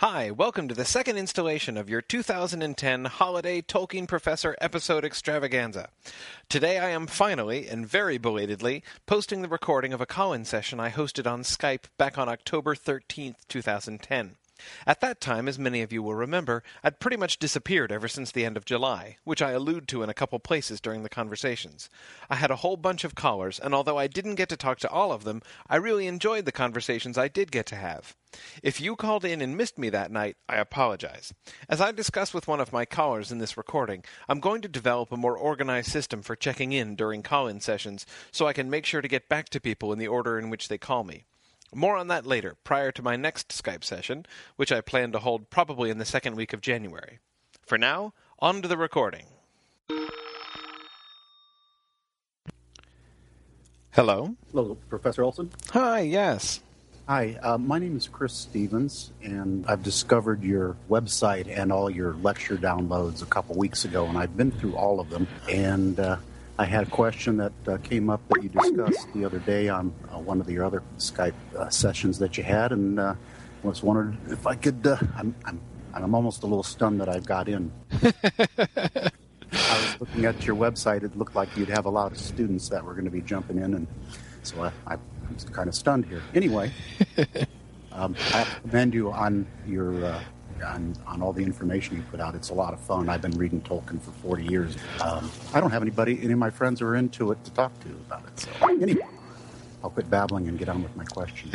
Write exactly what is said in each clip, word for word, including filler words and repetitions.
Hi, welcome to the second installation of your two thousand ten Holiday Tolkien Professor Episode Extravaganza. Today I am finally, and very belatedly, posting the recording of a call-in session I hosted on Skype back on October thirteenth, two thousand ten. At that time, as many of you will remember, I'd pretty much disappeared ever since the end of July, which I allude to in a couple places during the conversations. I had a whole bunch of callers, and although I didn't get to talk to all of them, I really enjoyed the conversations I did get to have. If you called in and missed me that night, I apologize. As I discussed with one of my callers in this recording, I'm going to develop a more organized system for checking in during call-in sessions so I can make sure to get back to people in the order in which they call me. More on that later, prior to my next Skype session, which I plan to hold probably in the second week of January. For now, on to the recording. Hello? Hello, Professor Olson. Hi, yes. Hi, uh, my name is Chris Stevens, and I've discovered your website and all your lecture downloads a couple weeks ago, and I've been through all of them, and uh, I had a question that uh, came up that you discussed the other day on uh, one of your other Skype uh, sessions that you had, and uh, I was wondering if I could, uh, I'm, I'm, I'm almost a little stunned that I've got in. I was looking at your website, it looked like you'd have a lot of students that were going to be jumping in, and so I, I I'm kind of stunned here. Anyway, um, I commend you on your uh, on, on all the information you put out. It's a lot of fun. I've been reading Tolkien for forty years. Um, I don't have anybody, any of my friends who are into it to talk to about it. So anyway, I'll quit babbling and get on with my question.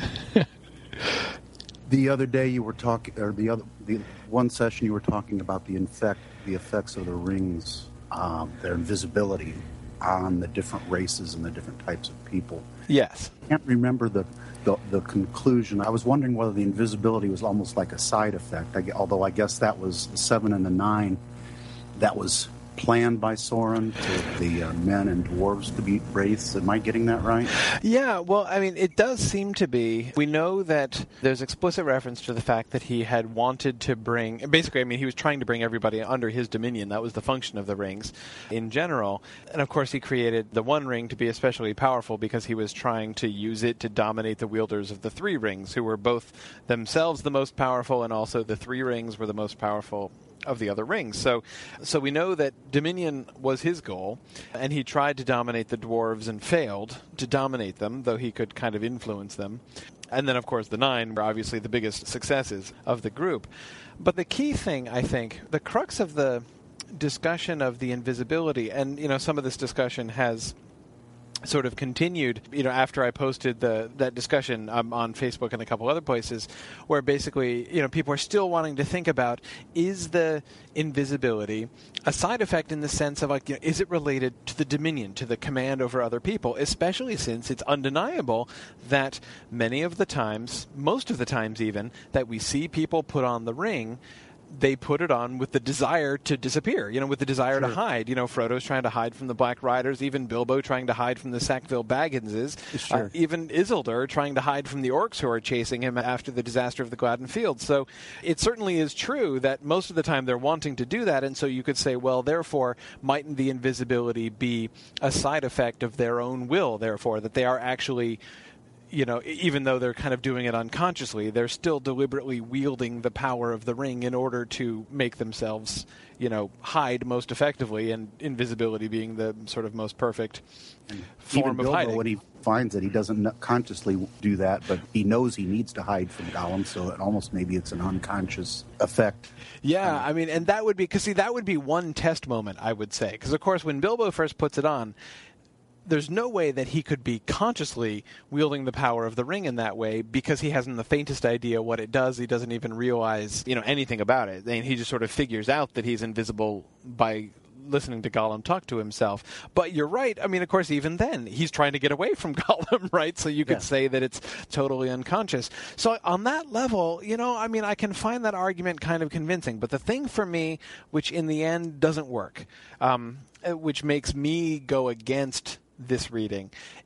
The other day you were talking, or the other, the one session you were talking about the infect, the effects of the rings, um, their invisibility on the different races and the different types of people. Yes. I can't remember the, the, the conclusion. I was wondering whether the invisibility was almost like a side effect, I, although I guess that was the seven and the nine that was planned by Sauron to the uh, men and dwarves to be wraiths. Am I getting that right? Yeah, well, I mean, it does seem to be. We know that there's explicit reference to the fact that he had wanted to bring, basically, I mean, he was trying to bring everybody under his dominion. That was the function of the rings in general. And of course, he created the One Ring to be especially powerful because he was trying to use it to dominate the wielders of the Three Rings, who were both themselves the most powerful, and also the Three Rings were the most powerful of the other rings. So so we know that Dominion was his goal, and he tried to dominate the dwarves and failed to dominate them, though he could kind of influence them. And then, of course, the Nine were obviously the biggest successes of the group. But the key thing, I think, the crux of the discussion of the invisibility, and, you know, some of this discussion has sort of continued, you know, after I posted the that discussion um, on Facebook and a couple other places, where basically, you know, people are still wanting to think about, is the invisibility a side effect in the sense of, like, you know, is it related to the dominion, to the command over other people, especially since it's undeniable that many of the times, most of the times even, that we see people put on the ring, they put it on with the desire to disappear, you know, with the desire Sure. to hide. You know, Frodo's trying to hide from the Black Riders, even Bilbo trying to hide from the Sackville Bagginses, Sure. uh, even Isildur trying to hide from the orcs who are chasing him after the disaster of the Gladden Fields. So it certainly is true that most of the time they're wanting to do that, and so you could say, well, therefore, mightn't the invisibility be a side effect of their own will, therefore, that they are actually, you know, even though they're kind of doing it unconsciously, they're still deliberately wielding the power of the ring in order to make themselves, you know, hide most effectively, and invisibility being the sort of most perfect And form even of Bilbo, hiding. when he finds it, he doesn't kn- consciously do that, but he knows he needs to hide from Gollum, so it almost maybe it's an unconscious effect. Yeah, I mean, and that would be, because see, that would be one test moment, I would say. Because, of course, when Bilbo first puts it on, there's no way that he could be consciously wielding the power of the ring in that way, because he hasn't the faintest idea what it does. He doesn't even realize, you know, anything about it. And he just sort of figures out that he's invisible by listening to Gollum talk to himself. But you're right. I mean, of course, even then, he's trying to get away from Gollum, right? So you could Yeah. say that it's totally unconscious. So on that level, you know, I mean, I can find that argument kind of convincing. But the thing for me, which in the end doesn't work, um, which makes me go against this reading,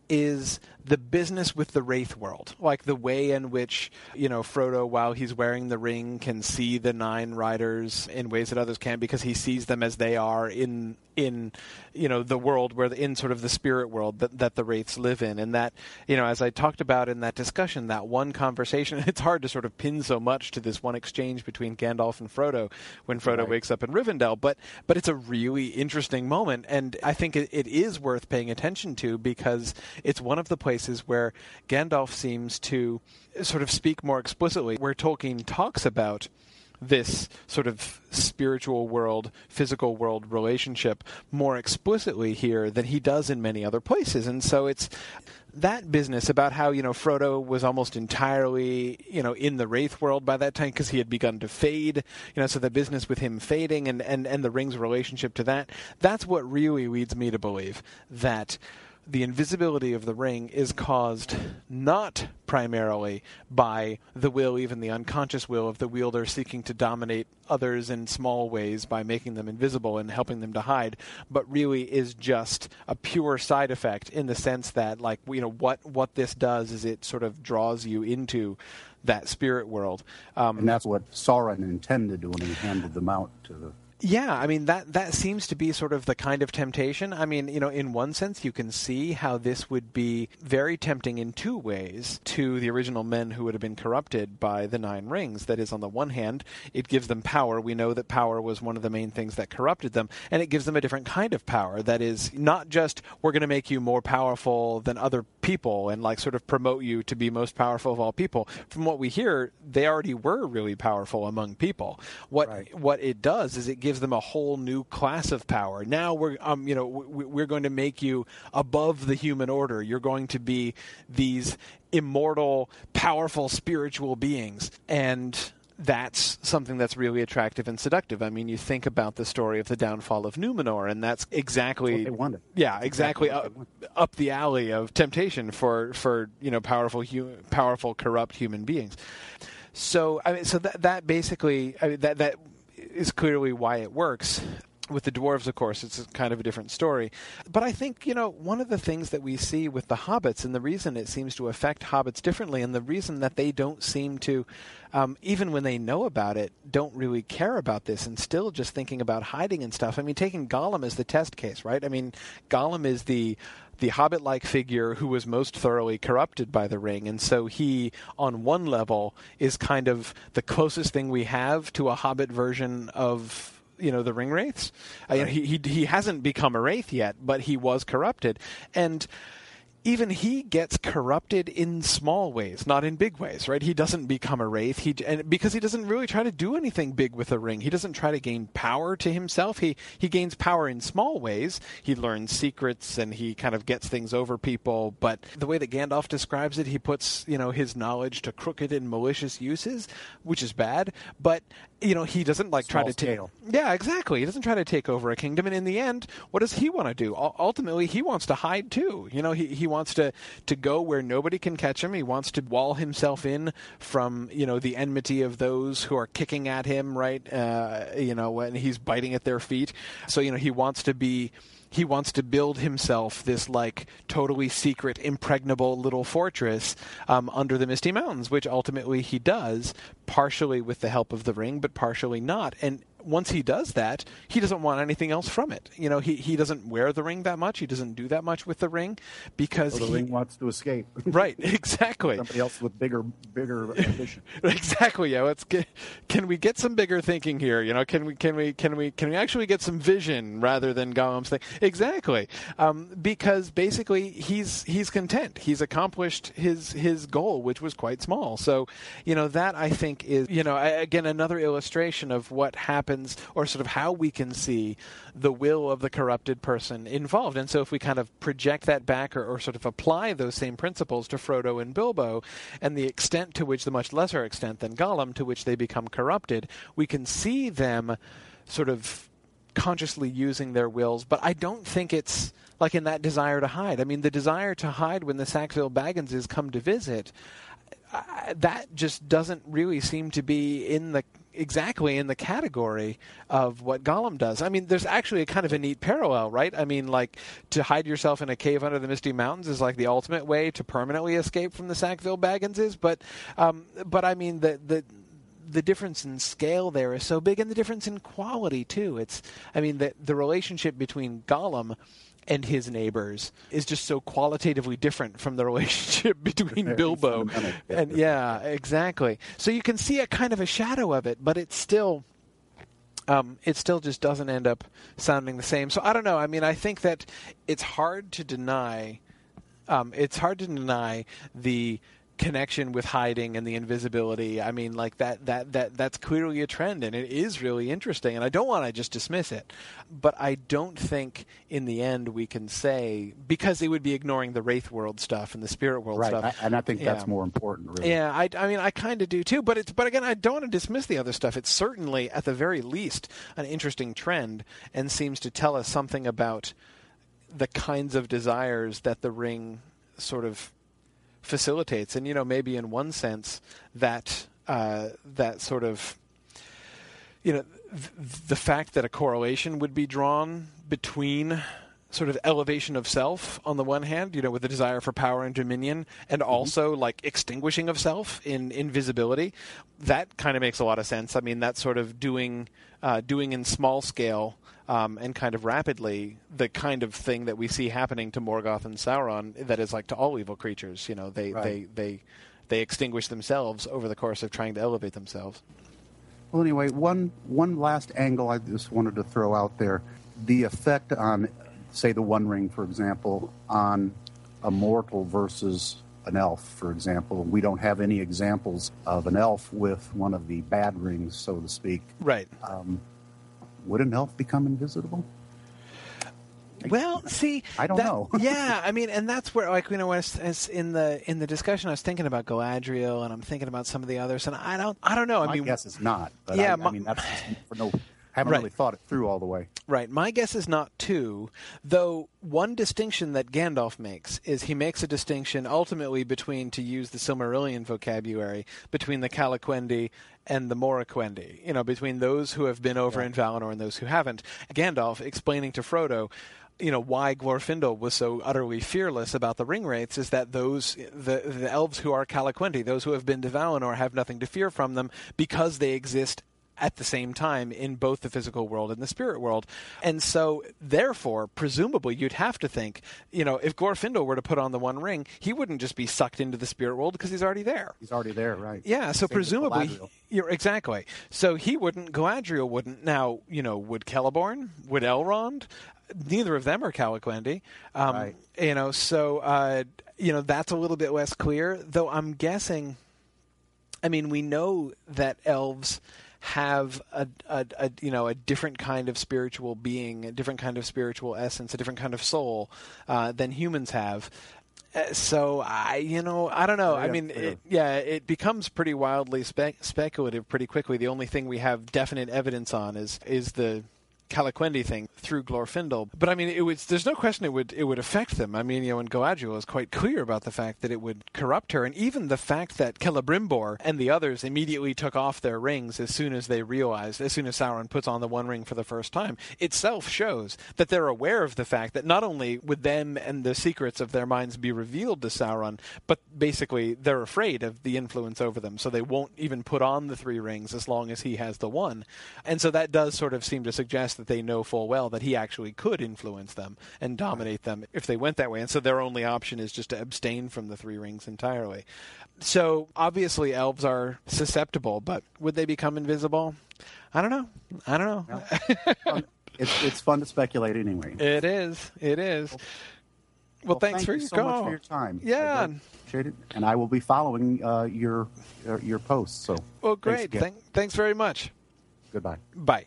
is the business with the Wraith world, like the way in which, you know, Frodo, while he's wearing the ring, can see the Nine Riders in ways that others can't because he sees them as they are in in you know the world where the, in sort of the spirit world that, that the Wraiths live in. And that, you know, as I talked about in that discussion, that one conversation, it's hard to sort of pin so much to this one exchange between Gandalf and Frodo when Frodo right. wakes up in Rivendell, but but it's a really interesting moment, and I think it, it is worth paying attention to because it's one of the places where Gandalf seems to sort of speak more explicitly, where Tolkien talks about this sort of spiritual world, physical world relationship more explicitly here than he does in many other places. And so it's that business about how, you know, Frodo was almost entirely, you know, in the Wraith world by that time because he had begun to fade, you know, so the business with him fading and, and, and the ring's relationship to that, that's what really leads me to believe that the invisibility of the ring is caused not primarily by the will, even the unconscious will of the wielder seeking to dominate others in small ways by making them invisible and helping them to hide, but really is just a pure side effect in the sense that, like, you know, what, what this does is it sort of draws you into that spirit world. Um, and that's what Sauron intended when he handed them out to the Yeah, I mean, that that seems to be sort of the kind of temptation. I mean, you know, in one sense, you can see how this would be very tempting in two ways to the original men who would have been corrupted by the Nine Rings. That is, on the one hand, it gives them power. We know that power was one of the main things that corrupted them, and it gives them a different kind of power. That is, not just, we're going to make you more powerful than other people and, like, sort of promote you to be most powerful of all people. From what we hear, they already were really powerful among people. What right. what it does is it gives them a whole new class of power. Now we're, um, you know, we're going to make you above the human order. You're going to be these immortal, powerful, spiritual beings, and that's something that's really attractive and seductive. I mean, you think about the story of the downfall of Numenor, and that's exactly that's what they wanted. Yeah, exactly, exactly up, up the alley of temptation for for you know powerful, hu- powerful, corrupt human beings. So I mean, so that that basically I mean, that that. is clearly why it works. With the dwarves, of course, it's kind of a different story. But I think, you know, one of the things that we see with the hobbits, and the reason it seems to affect hobbits differently, and the reason that they don't seem to, um, even when they know about it, don't really care about this and still just thinking about hiding and stuff. I mean, taking Gollum as the test case, right? I mean, Gollum is the the hobbit-like figure who was most thoroughly corrupted by the ring, and so he, on one level, is kind of the closest thing we have to a hobbit version of, you know, the ring wraiths. Right. Uh, he, he he hasn't become a wraith yet, but he was corrupted, and even he gets corrupted in small ways, not in big ways, right? He doesn't become a wraith, he and because he doesn't really try to do anything big with the ring. He doesn't try to gain power to himself. He he gains power in small ways. He learns secrets and he kind of gets things over people. But the way that Gandalf describes it, he puts, you know, his knowledge to crooked and malicious uses, which is bad. But you know, he doesn't like Small try to take. Yeah, exactly. He doesn't try to take over a kingdom, and in the end, what does he want to do? U- ultimately, he wants to hide too. You know, he he wants to to go where nobody can catch him. He wants to wall himself in from, you know, the enmity of those who are kicking at him, right? Uh, you know, when he's biting at their feet. So you know, he wants to be. He wants to build himself this, like, totally secret, impregnable little fortress um, under the Misty Mountains, which ultimately he does, partially with the help of the ring, but partially not. And once he does that, he doesn't want anything else from it. You know, he, he doesn't wear the ring that much. He doesn't do that much with the ring because well, the he... ring wants to escape. Right, exactly. Somebody else with bigger, bigger ambition. Exactly. Yeah. Let's get. Can we get some bigger thinking here? You know, can we? Can we? Can we? Can we actually get some vision rather than Gollum's thing? Exactly. Um, because basically, he's he's content. He's accomplished his his goal, which was quite small. So, you know, that I think is, you know, again, another illustration of what happens, or sort of how we can see the will of the corrupted person involved. And so if we kind of project that back, or, or sort of apply those same principles to Frodo and Bilbo, and the extent to which, the much lesser extent than Gollum, to which they become corrupted, we can see them sort of consciously using their wills. But I don't think it's like in that desire to hide. I mean, the desire to hide when the Sackville Bagginses come to visit, uh, that just doesn't really seem to be in the exactly in the category of what Gollum does. I mean, there's actually a kind of a neat parallel, right? I mean, like, to hide yourself in a cave under the Misty Mountains is like the ultimate way to permanently escape from the Sackville Bagginses, but um, but I mean, the the the difference in scale there is so big, and the difference in quality too. It's, I mean, the the relationship between Gollum and his neighbors is just so qualitatively different from the relationship between Bilbo and yeah, exactly. So you can see a kind of a shadow of it, but it's still um, it still just doesn't end up sounding the same. So I don't know. I mean, I think that it's hard to deny um, it's hard to deny the connection with hiding and the invisibility. I mean, like that that that that's clearly a trend, and it is really interesting, and I don't want to just dismiss it, but I don't think in the end we can say, because it would be ignoring the Wraith World stuff and the Spirit World right. stuff. I, and I think yeah. that's more important, really. Yeah, I, I mean, I kind of do too, but it's but again, I don't want to dismiss the other stuff. It's certainly, at the very least, an interesting trend, and seems to tell us something about the kinds of desires that the ring sort of facilitates. And, you know, maybe in one sense that uh, that sort of, you know, th- the fact that a correlation would be drawn between sort of elevation of self on the one hand, you know, with the desire for power and dominion, and also like extinguishing of self in invisibility, that kind of makes a lot of sense. I mean, that's sort of doing uh, doing in small scale um, and kind of rapidly the kind of thing that we see happening to Morgoth and Sauron, that is like to all evil creatures. You know, they right. they they they extinguish themselves over the course of trying to elevate themselves. Well, anyway, one one last angle I just wanted to throw out there: the effect on, say, the One Ring, for example, on a mortal versus an elf, for example. We don't have any examples of an elf with one of the bad rings, so to speak. Right. Um, would an elf become invisible? Well, see, I don't that, know. yeah, I mean, and that's where, like, you know, as, as in the in the discussion, I was thinking about Galadriel, and I'm thinking about some of the others, and I don't, I don't know. I my mean, guess is not. But yeah, I, my, I mean, that's just for no. Haven't right. really thought it through all the way. Right. My guess is not two, though one distinction that Gandalf makes is he makes a distinction ultimately between, to use the Silmarillion vocabulary, between the Calaquendi and the Moraquendi, you know, between those who have been over yeah. in Valinor and those who haven't. Gandalf explaining to Frodo, you know, why Glorfindel was so utterly fearless about the Ringwraiths is that those, the, the elves who are Calaquendi, those who have been to Valinor, have nothing to fear from them because they exist at the same time in both the physical world and the spirit world. And so, therefore, presumably, you'd have to think, you know, if Glorfindel were to put on the One Ring, he wouldn't just be sucked into the spirit world because he's already there. He's already there, right. Yeah, so Same presumably, you're exactly. So he wouldn't, Galadriel wouldn't. Now, you know, would Celeborn? Would Elrond? Neither of them are Calaquendi. Um, right. You know, so, uh, you know, that's a little bit less clear, though I'm guessing, I mean, we know that elves have a, a, a you know a different kind of spiritual being, a different kind of spiritual essence, a different kind of soul uh, than humans have. Uh, so I, you know, I don't know. Yeah, I mean, yeah. It, yeah, it becomes pretty wildly spe- speculative pretty quickly. The only thing we have definite evidence on is is the Calaquendi thing through Glorfindel. But I mean, it was, there's no question it would it would affect them. I mean, you know, and Galadriel is quite clear about the fact that it would corrupt her, and even the fact that Celebrimbor and the others immediately took off their rings as soon as they realized, as soon as Sauron puts on the One Ring for the first time, itself shows that they're aware of the fact that not only would them and the secrets of their minds be revealed to Sauron, but basically they're afraid of the influence over them, so they won't even put on the three rings as long as he has the one. And so that does sort of seem to suggest that they know full well that he actually could influence them and dominate them if they went that way. And so their only option is just to abstain from the three rings entirely. So obviously elves are susceptible, but would they become invisible? I don't know. I don't know. Well, it's, it's fun to speculate anyway. It is. It is. Well, well thanks thank for you your so call. much for your time. Yeah. I appreciate it. And I will be following uh, your, your your posts. So well, great. Thanks, Thank, thanks very much. Goodbye. Bye.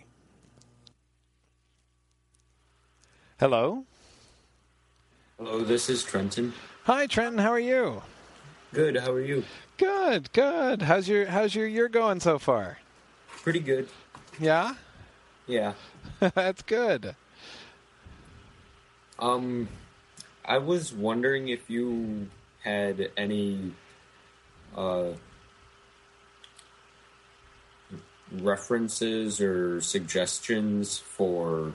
Hello? Hello, this is Trenton. Hi, Trenton. How are you? Good. How are you? Good, good. How's your How's your year going so far? Pretty good. Yeah? Yeah. That's good. Um, I was wondering if you had any uh, references or suggestions for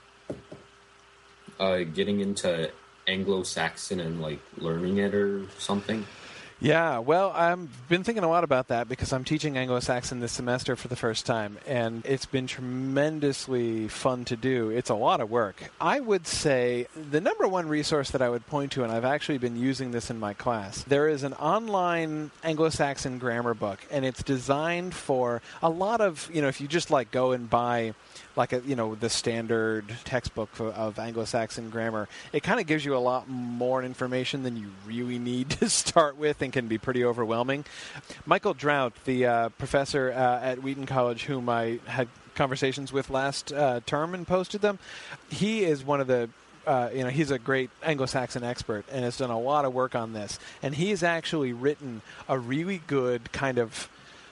uh, getting into Anglo-Saxon and like learning it or something? Yeah, well, I've been thinking a lot about that because I'm teaching Anglo-Saxon this semester for the first time, and it's been tremendously fun to do. It's a lot of work. I would say the number one resource that I would point to, and I've actually been using this in my class, there is an online Anglo-Saxon grammar book, and it's designed for a lot of, you know, if you just like go and buy like a, you know, the standard textbook of, of Anglo-Saxon grammar, it kind of gives you a lot more information than you really need to start with and can be pretty overwhelming. Michael Drought, the uh, professor uh, at Wheaton College, whom I had conversations with last uh, term and posted them, he is one of the Uh, you know, he's a great Anglo-Saxon expert and has done a lot of work on this. And he's actually written a really good kind of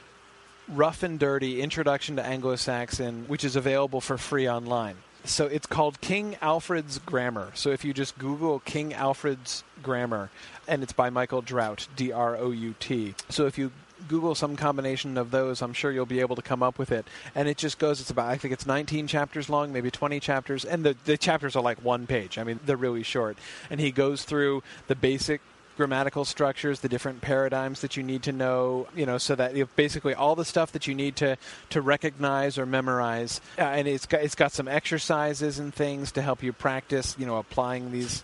rough and dirty introduction to Anglo-Saxon, which is available for free online. So it's called King Alfred's Grammar. So if you just Google King Alfred's Grammar, and it's by Michael Drought, D R O U T. So if you Google some combination of those, I'm sure you'll be able to come up with it. And it just goes, it's about, I think it's nineteen chapters long, maybe twenty chapters, and the, the chapters are like one page. I mean, they're really short. And he goes through the basic grammatical structures, the different paradigms that you need to know, you know, so that you have basically all the stuff that you need to, to recognize or memorize. Uh, and it's got, it's got some exercises and things to help you practice, you know, applying these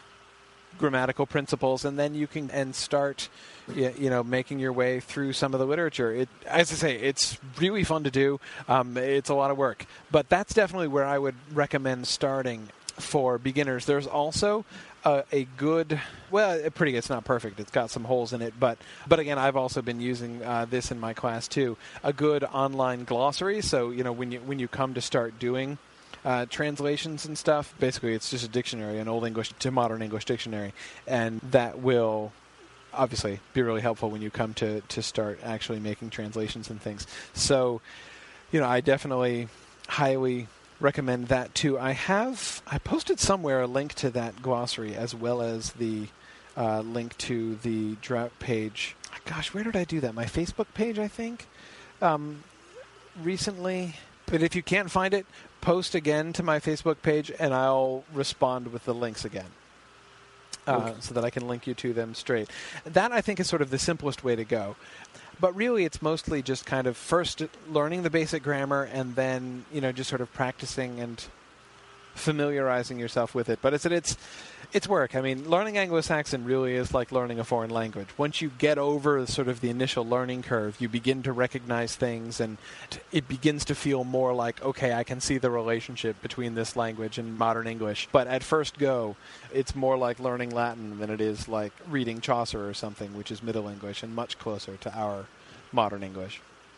grammatical principles, and then you can and start, you know, making your way through some of the literature. It, as I say, it's really fun to do. Um, it's a lot of work, but that's definitely where I would recommend starting for beginners. There's also uh, a good, well, pretty. It's not perfect. It's got some holes in it, but but again, I've also been using uh, this in my class too. A good online glossary. So you know, when you when you come to start doing Uh, translations and stuff, basically it's just a dictionary, an Old English to Modern English dictionary, and that will obviously be really helpful when you come to, to start actually making translations and things. So, you know, I definitely highly recommend that too. I have, I posted somewhere a link to that glossary as well as the uh, link to the Drought page. Gosh, where did I do that? My Facebook page, I think, um, recently. But if you can't find it, post again to my Facebook page, and I'll respond with the links again, uh, okay. so that I can link you to them straight. That, I think, is sort of the simplest way to go. But really, it's mostly just kind of first learning the basic grammar, and then, you know, just sort of practicing and familiarizing yourself with it. But it's it's it's work. I mean, learning Anglo-Saxon really is like learning a foreign language. Once you get over sort of the initial learning curve, you begin to recognize things, and it begins to feel more like, okay, I can see the relationship between this language and modern English. But at first go, it's more like learning Latin than it is like reading Chaucer or something, which is Middle English and much closer to our modern English.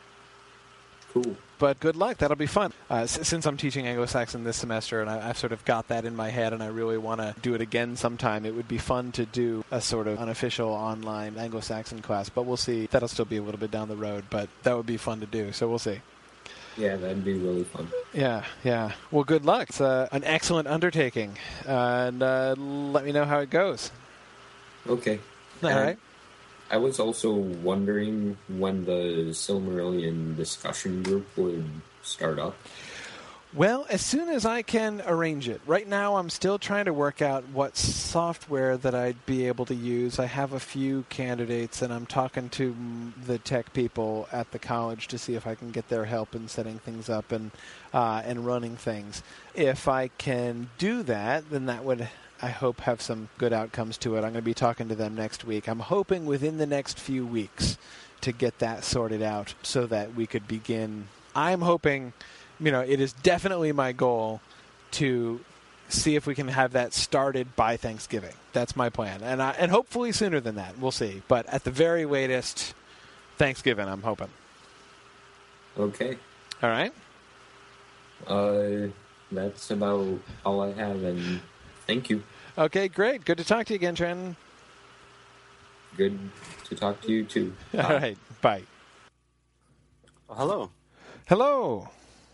Cool. But good luck. That'll be fun. Uh, s- since I'm teaching Anglo-Saxon this semester, and I, I've sort of got that in my head, and I really want to do it again sometime, it would be fun to do a sort of unofficial online Anglo-Saxon class. But we'll see. That'll still be a little bit down the road, but that would be fun to do. So we'll see. Yeah, that'd be really fun. Yeah, yeah. Well, good luck. It's uh, an excellent undertaking. Uh, and uh, let me know how it goes. Okay. All and right. I was also wondering when the Silmarillion discussion group would start up. Well, as soon as I can arrange it. Right now, I'm still trying to work out what software that I'd be able to use. I have a few candidates, and I'm talking to the tech people at the college to see if I can get their help in setting things up and uh, and running things. If I can do that, then that would, I hope, have some good outcomes to it. I'm going to be talking to them next week. I'm hoping within the next few weeks to get that sorted out so that we could begin. I'm hoping... You know, it is definitely my goal to see if we can have that started by Thanksgiving. That's my plan. And I, and hopefully sooner than that. We'll see. But at the very latest, Thanksgiving, I'm hoping. Okay. All right. Uh, that's about all I have, and thank you. Okay, great. Good to talk to you again, Trenton. Good to talk to you, too. All Bye. right. Bye. Well, hello. Hello.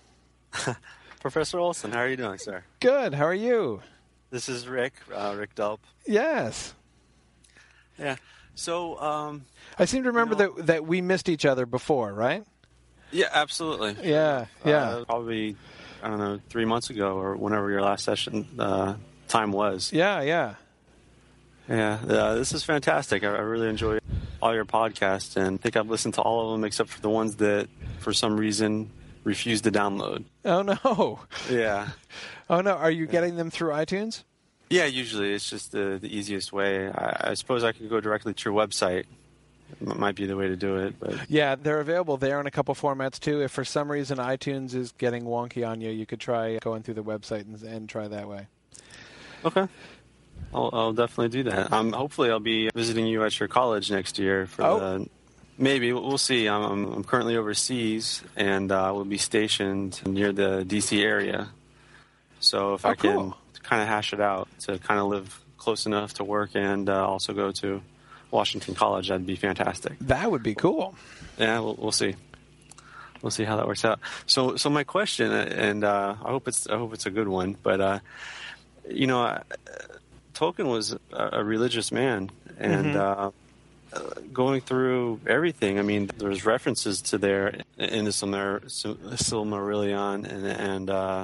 Professor Olson, how are you doing, sir? Good. How are you? This is Rick, uh, Rick Delp. Yes. Yeah. So, um, I seem to remember you know, that that we missed each other before, right? yeah, absolutely. Yeah, yeah. Uh, probably, I don't know, three months ago or whenever your last session uh, time was. Yeah, yeah. Yeah, uh, this is fantastic. I, I really enjoy all your podcasts, and I think I've listened to all of them except for the ones that, for some reason, refuse to download. Oh, no. Yeah. Oh, no. Are you getting them through iTunes? Yeah, usually it's just the, the easiest way. I, I suppose I could go directly to your website. It might be the way to do it. But Yeah, they're available there in a couple formats, too. If for some reason iTunes is getting wonky on you, you could try going through the website and, and try that way. Okay. I'll, I'll definitely do that. Um, hopefully I'll be visiting you at your college next year. For Oh. the, maybe. We'll see. I'm, I'm, I'm currently overseas, and I uh, will be stationed near the D C area. So if Oh, I can cool. kind of hash it out to kind of live close enough to work and uh, also go to Washington College, that'd be fantastic. That would be cool. Yeah, we'll, we'll see. We'll see how that works out. So, so my question, and uh, I hope it's I hope it's a good one, but uh, you know, uh, Tolkien was a, a religious man, and Mm-hmm. uh, going through everything. I mean, there's references to there in the Silmar- Silmarillion and and uh,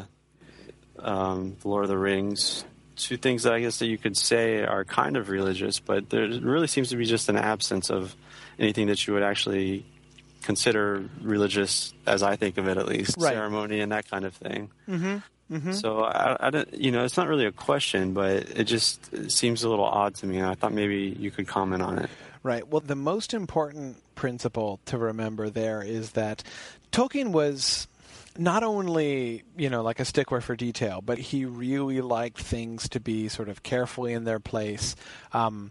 um, the Lord of the Rings. Two things that I guess that you could say are kind of religious, but there really seems to be just an absence of anything that you would actually consider religious, as I think of it at least, Right. ceremony and that kind of thing. Mm-hmm. Mm-hmm. So I, I don't, you know, it's not really a question, but it just it seems a little odd to me. And I thought maybe you could comment on it. Right. Well, the most important principle to remember there is that Tolkien was not only, you know, like a stickler for detail, but he really liked things to be sort of carefully in their place. Um,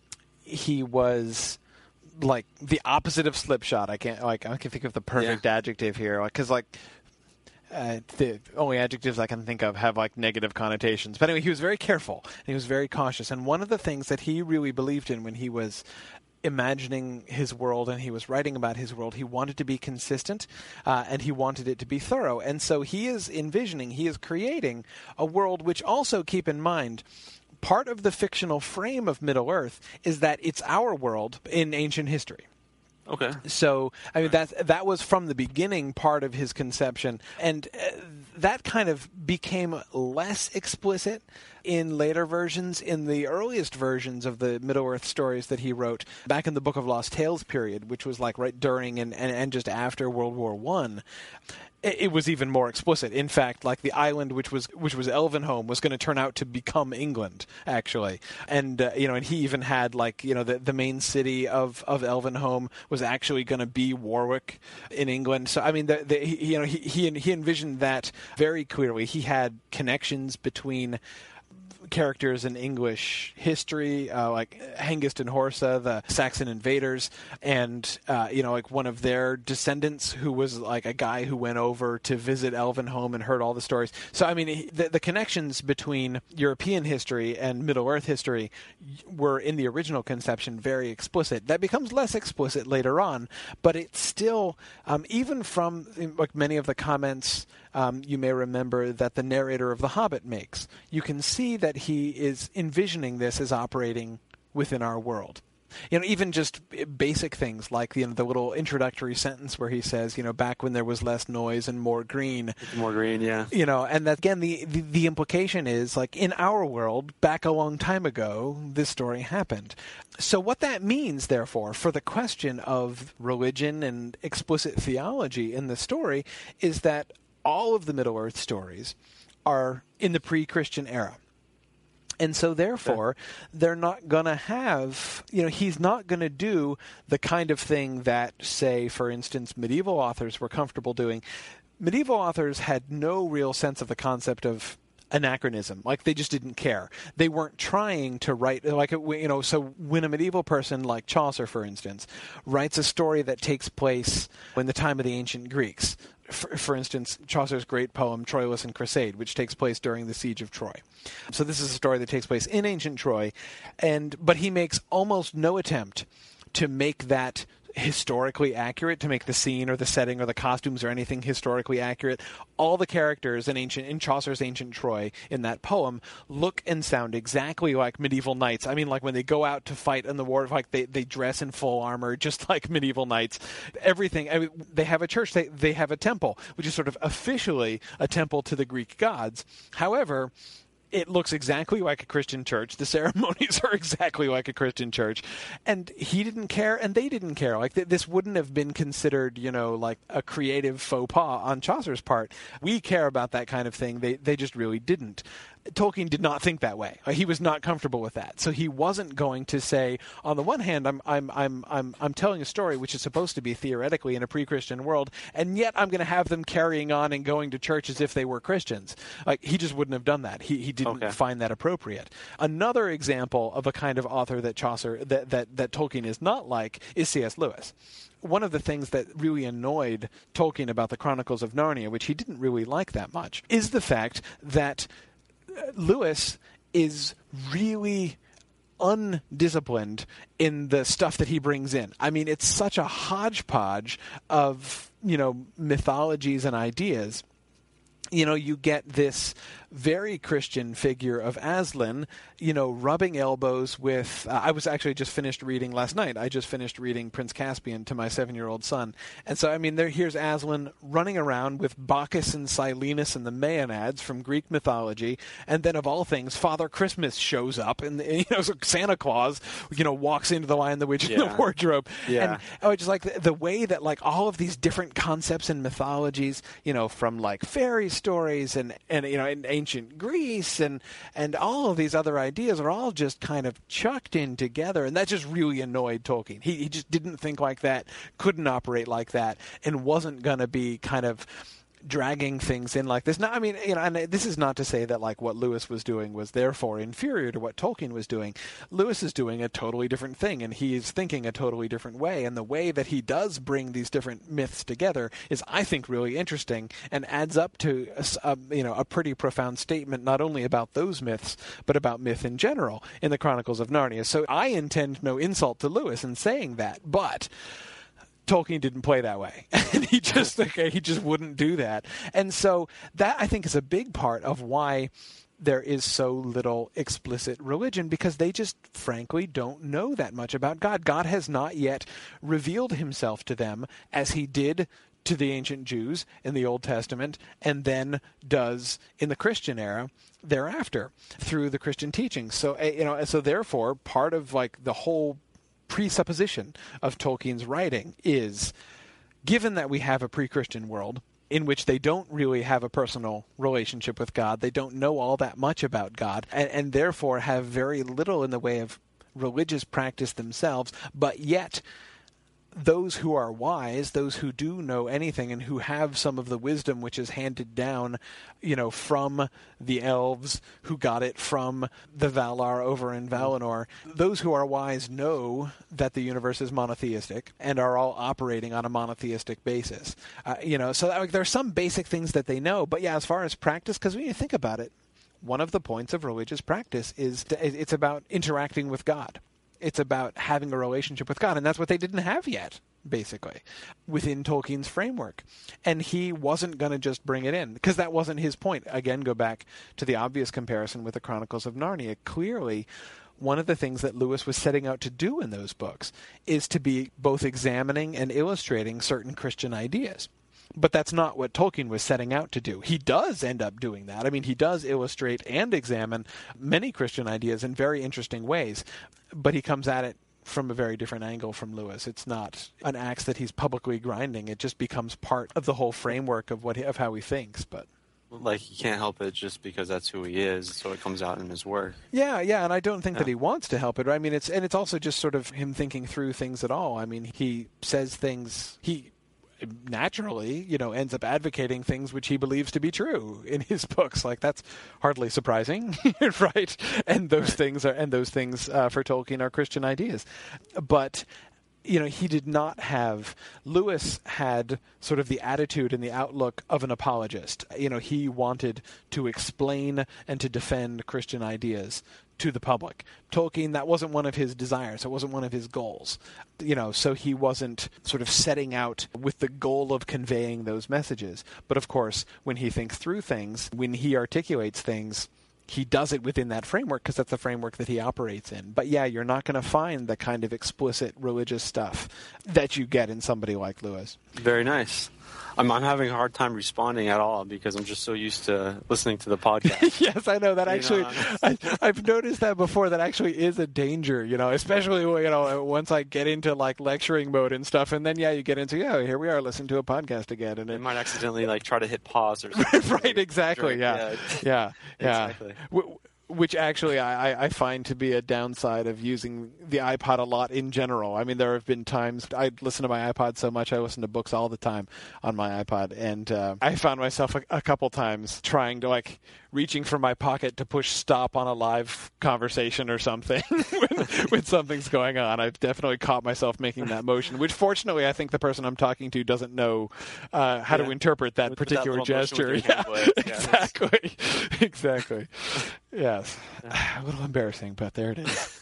he was like the opposite of slipshod. I can't like I can think of the perfect Yeah. adjective here, because like. Uh, the only adjectives I can think of have like negative connotations. But anyway, he was very careful and he was very cautious. And one of the things that he really believed in when he was imagining his world and he was writing about his world, he wanted to be consistent uh, and he wanted it to be thorough. And so he is envisioning, he is creating a world which also, keep in mind, part of the fictional frame of Middle-earth is that it's our world in ancient history. Okay. So, I mean, that that was from the beginning part of his conception, and uh, that kind of became less explicit in later versions. In the earliest versions of the Middle-earth stories that he wrote back in the Book of Lost Tales period, which was like right during and, and, and just after World War One, it was even more explicit. In fact, like the island which was which was Elvenhome was going to turn out to become England, actually. And uh, you know, and he even had like, you know, the the main city of, of Elvenhome was actually going to be Warwick in England. So I mean, the, the, he, you know, he, he he envisioned that very clearly. He had connections between characters in English history, uh, like Hengist and Horsa, the Saxon invaders, and uh, you know, like one of their descendants who was like a guy who went over to visit Elvenhome and heard all the stories. So I mean, he, the, the connections between European history and Middle-earth history were in the original conception very explicit. That becomes less explicit later on, but it's still, um, even from like many of the comments Um, you may remember that the narrator of The Hobbit makes, you can see that he is envisioning this as operating within our world. You know, even just basic things like, you know, the little introductory sentence where he says, you know, back when there was less noise and more green. More green, yeah. You know, and that, again, the, the, the implication is, like, in our world, back a long time ago, this story happened. So what that means, therefore, for the question of religion and explicit theology in the story is that all of the Middle-earth stories are in the pre-Christian era. And so, therefore, they're not going to have, you know, he's not going to do the kind of thing that, say, for instance, medieval authors were comfortable doing. Medieval authors had no real sense of the concept of anachronism. Like, they just didn't care. They weren't trying to write, like, you know, so when a medieval person like Chaucer, for instance, writes a story that takes place in the time of the ancient Greeks, For, for instance, Chaucer's great poem Troilus and Cressade, which takes place during the siege of Troy. So this is a story that takes place in ancient Troy, and but he makes almost no attempt to make that historically accurate, to make the scene or the setting or the costumes or anything historically accurate. All the characters in ancient in Chaucer's Ancient Troy in that poem look and sound exactly like medieval knights. I mean, like when they go out to fight in the war, like they, they dress in full armor, just like medieval knights. Everything. I mean, they have a church. They they have a temple, which is sort of officially a temple to the Greek gods. However, it looks exactly like a Christian church. The ceremonies are exactly like a Christian church. And he didn't care, and they didn't care. Like, th- this wouldn't have been considered, you know, like a creative faux pas on Chaucer's part. We care about that kind of thing. They they just really didn't. Tolkien did not think that way. He was not comfortable with that. So he wasn't going to say, on the one hand, I'm I'm I'm I'm I'm telling a story which is supposed to be theoretically in a pre-Christian world, and yet I'm going to have them carrying on and going to church as if they were Christians. Like, he just wouldn't have done that. He he didn't okay. find that appropriate. Another example of a kind of author that Chaucer that that that Tolkien is not like is C S Lewis. One of the things that really annoyed Tolkien about the Chronicles of Narnia, which he didn't really like that much, is the fact that Lewis is really undisciplined in the stuff that he brings in. I mean, it's such a hodgepodge of, you know, mythologies and ideas. You know, you get this very Christian figure of Aslan, you know, rubbing elbows with... Uh, I was actually just finished reading last night. I just finished reading Prince Caspian to my seven-year-old son. And so, I mean, there here's Aslan running around with Bacchus and Silenus and the Maenads from Greek mythology. And then, of all things, Father Christmas shows up. And, and you know, so Santa Claus, you know, walks into The Lion, the Witch, yeah. and the Wardrobe. Yeah. And oh, just like the, the way that, like, all of these different concepts and mythologies, you know, from, like, fairy stories and, and you know, in ancient Greece and and all of these other ideas are all just kind of chucked in together, and that just really annoyed Tolkien. He he just didn't think like that, couldn't operate like that, and wasn't going to be kind of dragging things in like this. Now, I mean, you know, and this is not to say that like what Lewis was doing was therefore inferior to what Tolkien was doing. Lewis is doing a totally different thing, and he is thinking a totally different way. And the way that he does bring these different myths together is, I think, really interesting and adds up to a, a, you know a pretty profound statement, not only about those myths but about myth in general in the Chronicles of Narnia. So I intend no insult to Lewis in saying that, but Tolkien didn't play that way, and he just okay, he just wouldn't do that. And so that, I think, is a big part of why there is so little explicit religion, because they just frankly don't know that much about God. God has not yet revealed himself to them as he did to the ancient Jews in the Old Testament, and then does in the Christian era thereafter through the Christian teachings. So you know, so therefore, part of like the whole presupposition of Tolkien's writing is, given that we have a pre-Christian world in which they don't really have a personal relationship with God, they don't know all that much about God, and, and therefore have very little in the way of religious practice themselves, but yet those who are wise, those who do know anything and who have some of the wisdom which is handed down, you know, from the elves who got it from the Valar over in Valinor, those who are wise know that the universe is monotheistic and are all operating on a monotheistic basis. Uh, you know, so like, there are some basic things that they know, but yeah, as far as practice, because when you think about it, one of the points of religious practice is to, it's about interacting with God. It's about having a relationship with God, and that's what they didn't have yet, basically, within Tolkien's framework. And he wasn't going to just bring it in, because that wasn't his point. Again, go back to the obvious comparison with the Chronicles of Narnia. Clearly, one of the things that Lewis was setting out to do in those books is to be both examining and illustrating certain Christian ideas. But that's not what Tolkien was setting out to do. He does end up doing that. I mean, he does illustrate and examine many Christian ideas in very interesting ways, but he comes at it from a very different angle from Lewis. It's not an axe that he's publicly grinding. It just becomes part of the whole framework of what he, of how he thinks. But like, he can't help it just because that's who he is, so it comes out in his work. Yeah, yeah, and I don't think yeah. that he wants to help it. I mean, it's and it's also just sort of him thinking through things at all. I mean, he says things he naturally, you know, ends up advocating things which he believes to be true in his books. Like, that's hardly surprising, right? And those things are, and those things uh, for Tolkien are Christian ideas. But you know, he did not have, Lewis had sort of the attitude and the outlook of an apologist. You know, he wanted to explain and to defend Christian ideas to the public. Tolkien, that wasn't one of his desires. It wasn't one of his goals. You know, so he wasn't sort of setting out with the goal of conveying those messages. But of course, when he thinks through things, when he articulates things, he does it within that framework because that's the framework that he operates in. But yeah, you're not going to find the kind of explicit religious stuff that you get in somebody like Lewis. Very nice. I'm, I'm having a hard time responding at all because I'm just so used to listening to the podcast. Yes, I know that You actually. know, I, I've noticed that before. That actually is a danger, you know. Especially you know once I get into like lecturing mode and stuff, and then yeah, you get into yeah, here we are listening to a podcast again, and I it might accidentally like try to hit pause or something. right, exactly, During- yeah, yeah, yeah. Exactly. W- Which actually I, I find to be a downside of using the iPod a lot in general. I mean, there have been times I listen to my iPod so much, I listen to books all the time on my iPod, and uh, I found myself a, a couple times trying to, like, reaching for my pocket to push stop on a live conversation or something when, when something's going on. I've definitely caught myself making that motion, which fortunately I think the person I'm talking to doesn't know uh, how Yeah. to interpret that With- with that particular little motion gesture. with your hand wave. Yeah, that's- exactly. exactly. Yes. A little embarrassing, but there it is.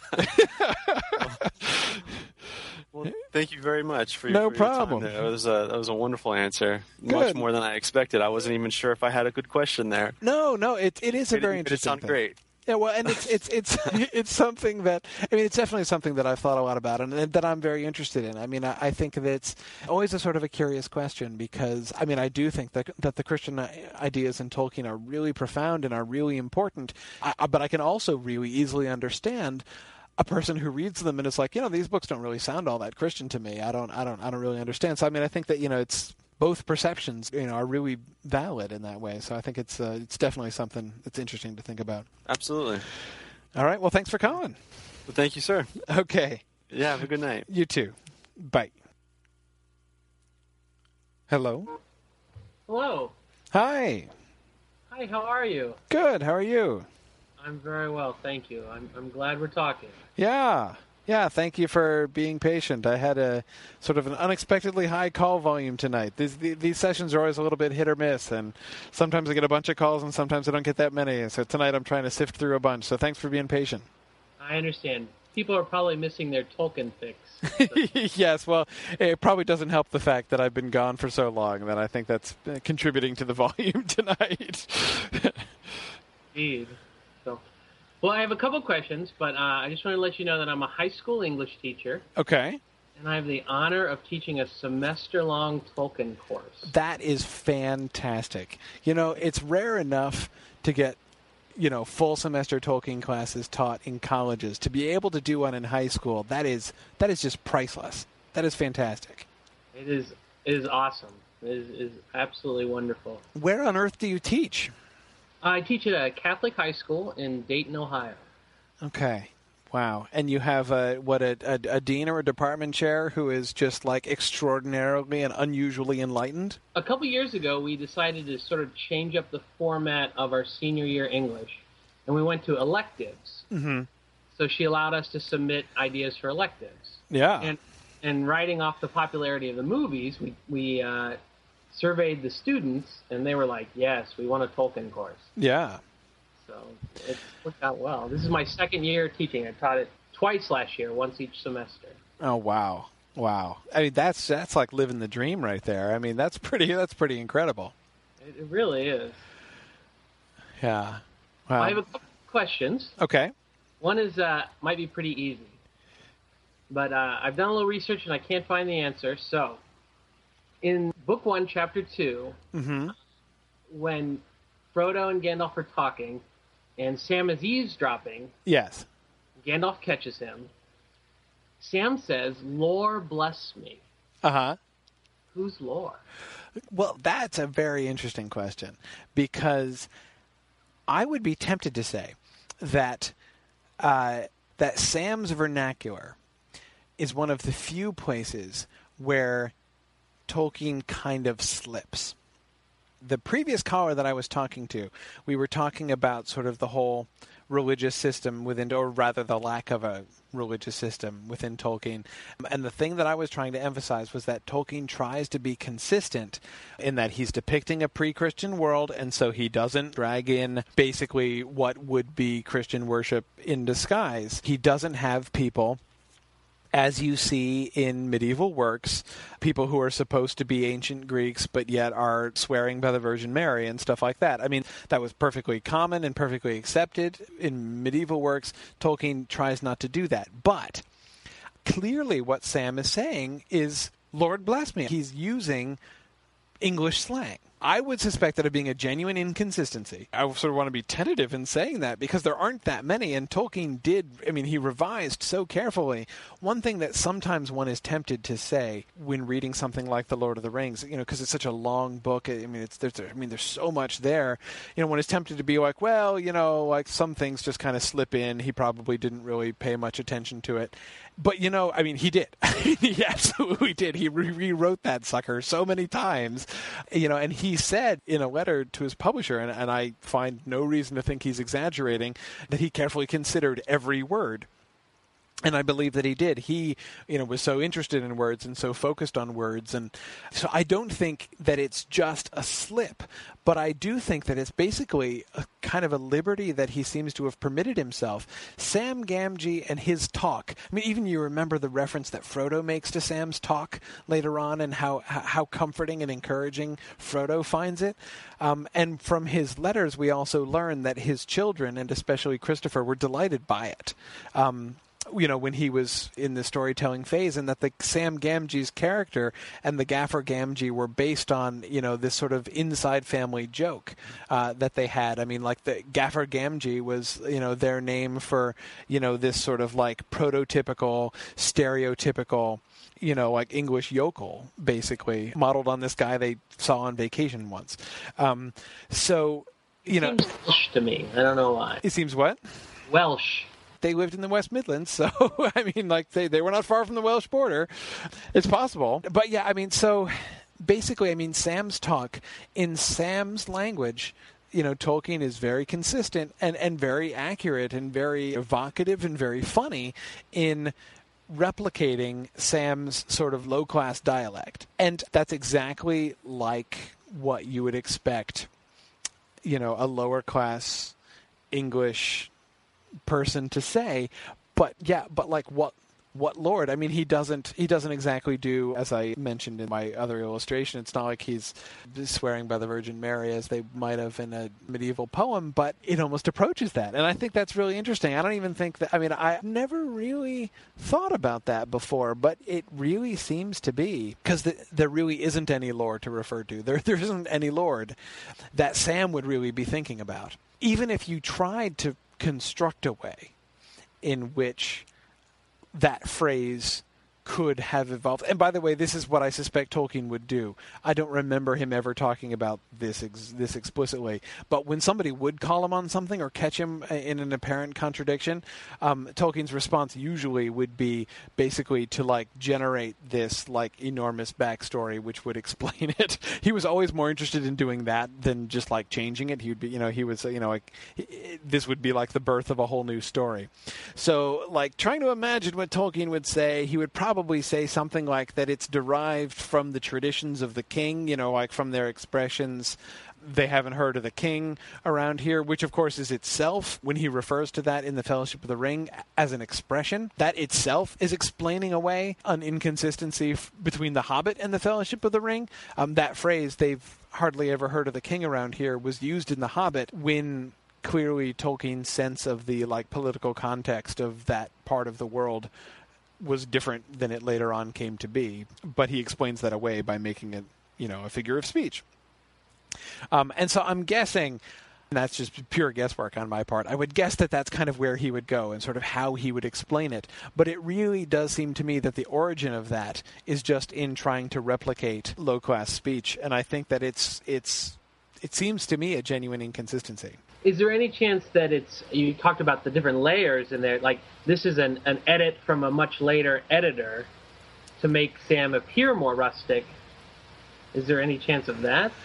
Well, thank you very much for your, No for your time problem. there. That was a that was a wonderful answer. Much Good. more than I expected. I wasn't even sure if I had a good question there. No, no, it it is a Made it- very made it interesting sound thing. great. Yeah, well, and it's it's it's it's something that I mean, it's definitely something that I've thought a lot about and that I'm very interested in. I mean, I, I think that it's always a sort of a curious question because I mean, I do think that that the Christian ideas in Tolkien are really profound and are really important. I, but I can also really easily understand a person who reads them and is like, you know, these books don't really sound all that Christian to me. I don't, I don't, I don't really understand. So I mean, I think that you know, it's both perceptions, you know, are really valid in that way. So I think it's uh, it's definitely something that's interesting to think about. Absolutely. All right. Well, thanks for calling. Well, thank you, sir. Okay. Yeah, have a good night. You too. Bye. Hello. Hello. Hi. Hi, how are you? Good. How are you? I'm very well, thank you. I'm I'm glad we're talking. Yeah. Yeah, thank you for being patient. I had a sort of an unexpectedly high call volume tonight. These these sessions are always a little bit hit or miss, and sometimes I get a bunch of calls and sometimes I don't get that many. So tonight I'm trying to sift through a bunch. So thanks for being patient. I understand. People are probably missing their Tolkien fix. Yes, well, it probably doesn't help the fact that I've been gone for so long that I think that's uh, contributing to the volume tonight. Indeed. So, well, I have a couple questions, but uh, I just want to let you know that I'm a high school English teacher, Okay. and I have the honor of teaching a semester-long Tolkien course. That is fantastic. You know, it's rare enough to get, you know, full semester Tolkien classes taught in colleges. To be able to do one in high school, that is that is just priceless. That is fantastic. It is it is awesome. It is, is absolutely wonderful. Where on earth do you teach? I teach at a Catholic high school in Dayton, Ohio. Okay. Wow. And you have a, what, a, a, a dean or a department chair who is just like extraordinarily and unusually enlightened? A couple years ago, we decided to sort of change up the format of our senior year English, and we went to electives. Mm-hmm. So she allowed us to submit ideas for electives. Yeah. And and writing off the popularity of the movies, we we uh, surveyed the students, and they were like, "Yes, we want a Tolkien course." Yeah. So it worked out well. This is my second year teaching. I taught it twice last year, once each semester. Oh, wow. Wow. I mean, that's that's like living the dream right there. I mean, that's pretty that's pretty incredible. It, it really is. Yeah. Wow. I have a couple questions. Okay. One is uh, might be pretty easy, but uh, I've done a little research and I can't find the answer. So, in Book One, Chapter Two, Mm-hmm. when Frodo and Gandalf are talking, and Sam is eavesdropping, Yes. Gandalf catches him. Sam says, "Lore bless me." Uh-huh. Who's Lore? Well, that's a very interesting question because I would be tempted to say that uh, that Sam's vernacular is one of the few places where Tolkien kind of slips. The previous caller that I was talking to, we were talking about sort of the whole religious system within, or rather the lack of a religious system within Tolkien. And the thing that I was trying to emphasize was that Tolkien tries to be consistent in that he's depicting a pre-Christian world, and so he doesn't drag in basically what would be Christian worship in disguise. He doesn't have people, as you see in medieval works, people who are supposed to be ancient Greeks but yet are swearing by the Virgin Mary and stuff like that. I mean, that was perfectly common and perfectly accepted in medieval works. Tolkien tries not to do that. But clearly what Sam is saying is, Lord bless me, he's using English slang. I would suspect that of being a genuine inconsistency. I sort of want to be tentative in saying that because there aren't that many, and Tolkien did, I mean, he revised so carefully. One thing that sometimes one is tempted to say when reading something like The Lord of the Rings, you know, because it's such a long book, I mean, it's there's, I mean, there's so much there, you know, one is tempted to be like, well, you know, like some things just kind of slip in. He probably didn't really pay much attention to it. But, you know, I mean, he did. He absolutely did. He re- rewrote that sucker so many times, you know, and he said in a letter to his publisher, and, and I find no reason to think he's exaggerating, that he carefully considered every word. And I believe that he did. He, you know, was so interested in words and so focused on words. And so I don't think that it's just a slip, but I do think that it's basically a kind of a liberty that he seems to have permitted himself. Sam Gamgee and his talk. I mean, even you remember the reference that Frodo makes to Sam's talk later on and how, how comforting and encouraging Frodo finds it. Um, and from his letters, we also learn that his children, and especially Christopher, were delighted by it. Um, you know, when he was in the storytelling phase, and that the Sam Gamgee's character and the Gaffer Gamgee were based on, you know, this sort of inside family joke uh, that they had. I mean, like the Gaffer Gamgee was, you know, their name for, you know, this sort of like prototypical, stereotypical, you know, like English yokel, basically, modeled on this guy they saw on vacation once. Um, so, you know. It seems Welsh to me. I don't know why. It seems what? Welsh. They lived in the West Midlands, so, I mean, like, they, they were not far from the Welsh border. It's possible. But, yeah, I mean, so, basically, I mean, Sam's talk, in Sam's language, you know, Tolkien is very consistent and, and very accurate and very evocative and very funny in replicating Sam's sort of low-class dialect. And that's exactly like what you would expect, you know, a lower-class English person to say. But yeah, but like what what Lord? I mean, he doesn't he doesn't exactly do, as I mentioned in my other illustration, it's not like he's swearing by the Virgin Mary as they might have in a medieval poem, but it almost approaches that. And I think that's really interesting. I don't even think that, I mean, I never really thought about that before, but it really seems to be, because the, there really isn't any Lord to refer to. There There isn't any Lord that Sam would really be thinking about. Even if you tried to construct a way in which that phrase could have evolved. And by the way, this is what I suspect Tolkien would do. I don't remember him ever talking about this ex- this explicitly, but when somebody would call him on something or catch him in an apparent contradiction, um, Tolkien's response usually would be basically to like generate this like enormous backstory which would explain it. He was always more interested in doing that than just like changing it. He would be, you know, he was, you know, like this would be like the birth of a whole new story. So like trying to imagine what Tolkien would say, he would probably probably say something like that it's derived from the traditions of the king, you know, like from their expressions, they haven't heard of the king around here, which of course is itself, when he refers to that in the Fellowship of the Ring as an expression, that itself is explaining away an inconsistency f- between the Hobbit and the Fellowship of the Ring. Um, that phrase, they've hardly ever heard of the king around here, was used in the Hobbit when clearly Tolkien's sense of the like political context of that part of the world was different than it later on came to be, but he explains that away by making it, you know, a figure of speech. Um, and so I'm guessing, and that's just pure guesswork on my part, I would guess that that's kind of where he would go and sort of how he would explain it. But it really does seem to me that the origin of that is just in trying to replicate low-class speech, and I think that it's it's it seems to me a genuine inconsistency. Is there any chance that it's, you talked about the different layers in there, like this is an, an edit from a much later editor to make Sam appear more rustic? Is there any chance of that?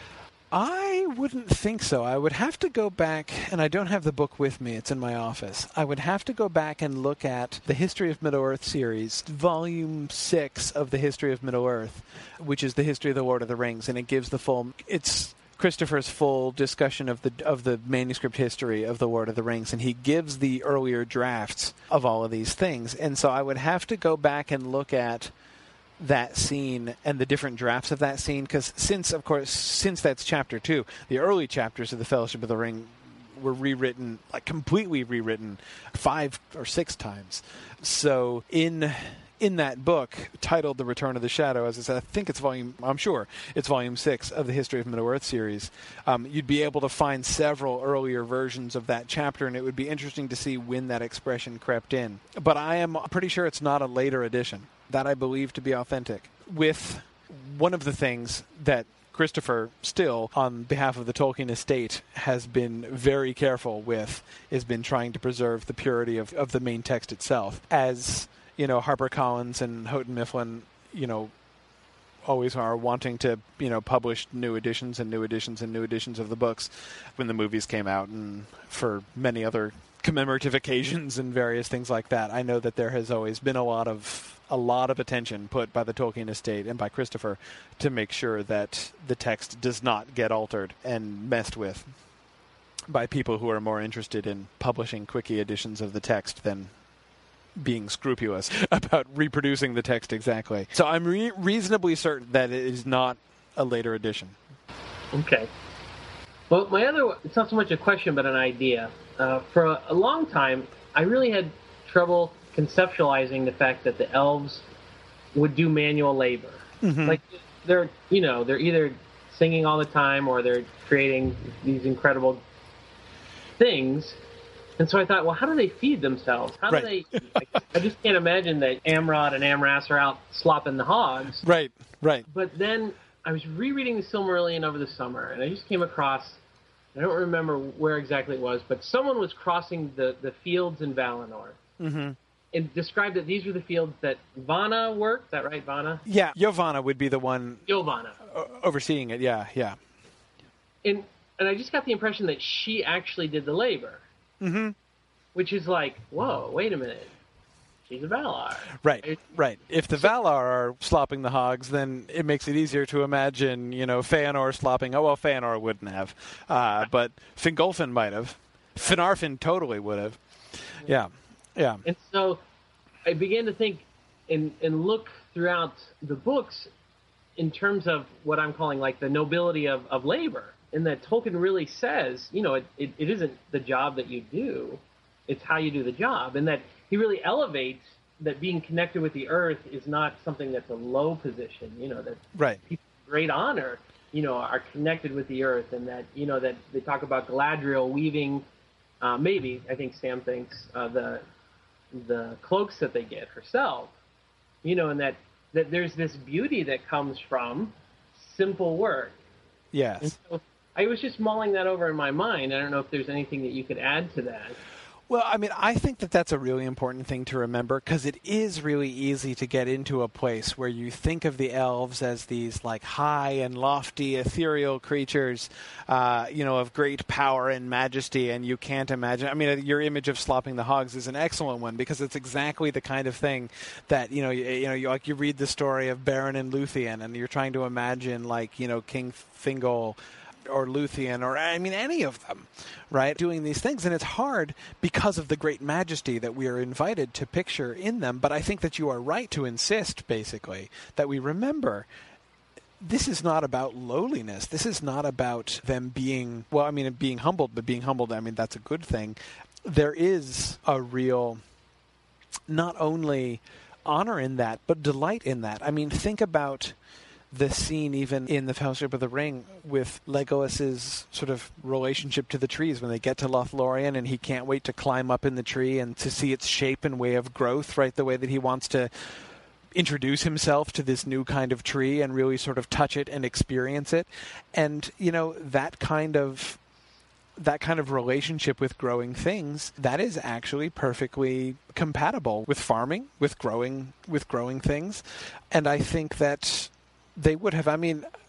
I wouldn't think so. I would have to go back, and I don't have the book with me. It's in my office. I would have to go back and look at the History of Middle-earth series, Volume six of the History of Middle-earth, which is the history of the Lord of the Rings, and it gives the full... It's Christopher's full discussion of the of the manuscript history of the Lord of the Rings, and he gives the earlier drafts of all of these things. And so I would have to go back and look at that scene and the different drafts of that scene, because since, of course, since that's chapter two, the early chapters of the Fellowship of the Ring were rewritten, like completely rewritten, five or six times. So in in that book titled The Return of the Shadow, as I said, I think it's volume, I'm sure it's volume six of the History of Middle-earth series, um, you'd be able to find several earlier versions of that chapter, and it would be interesting to see when that expression crept in. But I am pretty sure it's not a later edition. That I believe to be authentic. With one of the things that Christopher still, on behalf of the Tolkien estate, has been very careful with, has been trying to preserve the purity of, of the main text itself. As, you know, HarperCollins and Houghton Mifflin, you know, always are wanting to, you know, publish new editions and new editions and new editions of the books when the movies came out, and for many other commemorative occasions and various things like that. I know that there has always been a lot of a lot of attention put by the Tolkien estate and by Christopher to make sure that the text does not get altered and messed with by people who are more interested in publishing quickie editions of the text than being scrupulous about reproducing the text exactly. So I'm re- reasonably certain that it is not a later edition. Okay. Well, my other, it's not so much a question, but an idea. Uh, for a, a long time, I really had trouble conceptualizing the fact that the elves would do manual labor. Mm-hmm. Like, they're, you know, they're either singing all the time or they're creating these incredible things. And so I thought, well, how do they feed themselves? How do right. they... Like, I just can't imagine that Amrod and Amras are out slopping the hogs. Right, right. But then I was rereading the Silmarillion over the summer, and I just came across... I don't remember where exactly it was, but someone was crossing the, the fields in Valinor. Mm-hmm. And described that these were the fields that Vanna worked. Is that right, Vanna? Yeah, Yovanna would be the one Yovanna. O- overseeing it, yeah, yeah. And and I just got the impression that she actually did the labor. Mm-hmm. Which is like, whoa, wait a minute. She's a Valar. Right, right. If the Valar are slopping the hogs, then it makes it easier to imagine, you know, Feanor slopping. Oh, well, Feanor wouldn't have. Uh, but Fingolfin might have. Finarfin totally would have. Yeah, yeah. And so I began to think and, and look throughout the books in terms of what I'm calling like the nobility of, of labor. And that Tolkien really says, you know, it, it, it isn't the job that you do, it's how you do the job. And that he really elevates that being connected with the earth is not something that's a low position, you know, that right. people of great honor, you know, are connected with the earth, and that, you know, that they talk about Galadriel weaving, uh, maybe, I think Sam thinks, uh, the the cloaks that they get herself, you know, and that, that there's this beauty that comes from simple work. Yes. And so I was just mulling that over in my mind. I don't know if there's anything that you could add to that. Well, I mean, I think that that's a really important thing to remember, because it is really easy to get into a place where you think of the elves as these like high and lofty ethereal creatures, uh, you know, of great power and majesty, and you can't imagine. I mean, your image of slopping the hogs is an excellent one, because it's exactly the kind of thing that, you know, you, you know, you, like you read the story of Beren and Luthien, and you're trying to imagine like, you know, King Thingol or Luthien, or I mean any of them, right, doing these things. And it's hard because of the great majesty that we are invited to picture in them. But I think that you are right to insist, basically, that we remember this is not about lowliness. This is not about them being, well, I mean, being humbled, but being humbled, I mean, that's a good thing. There is a real, not only honor in that, but delight in that. I mean, think about the scene even in the Fellowship of the Ring with Legolas's sort of relationship to the trees when they get to Lothlorien, and he can't wait to climb up in the tree and to see its shape and way of growth, right? The way that he wants to introduce himself to this new kind of tree and really sort of touch it and experience it. And, you know, that kind of that kind of relationship with growing things, that is actually perfectly compatible with farming, with growing with growing things. And I think that they would have, I mean,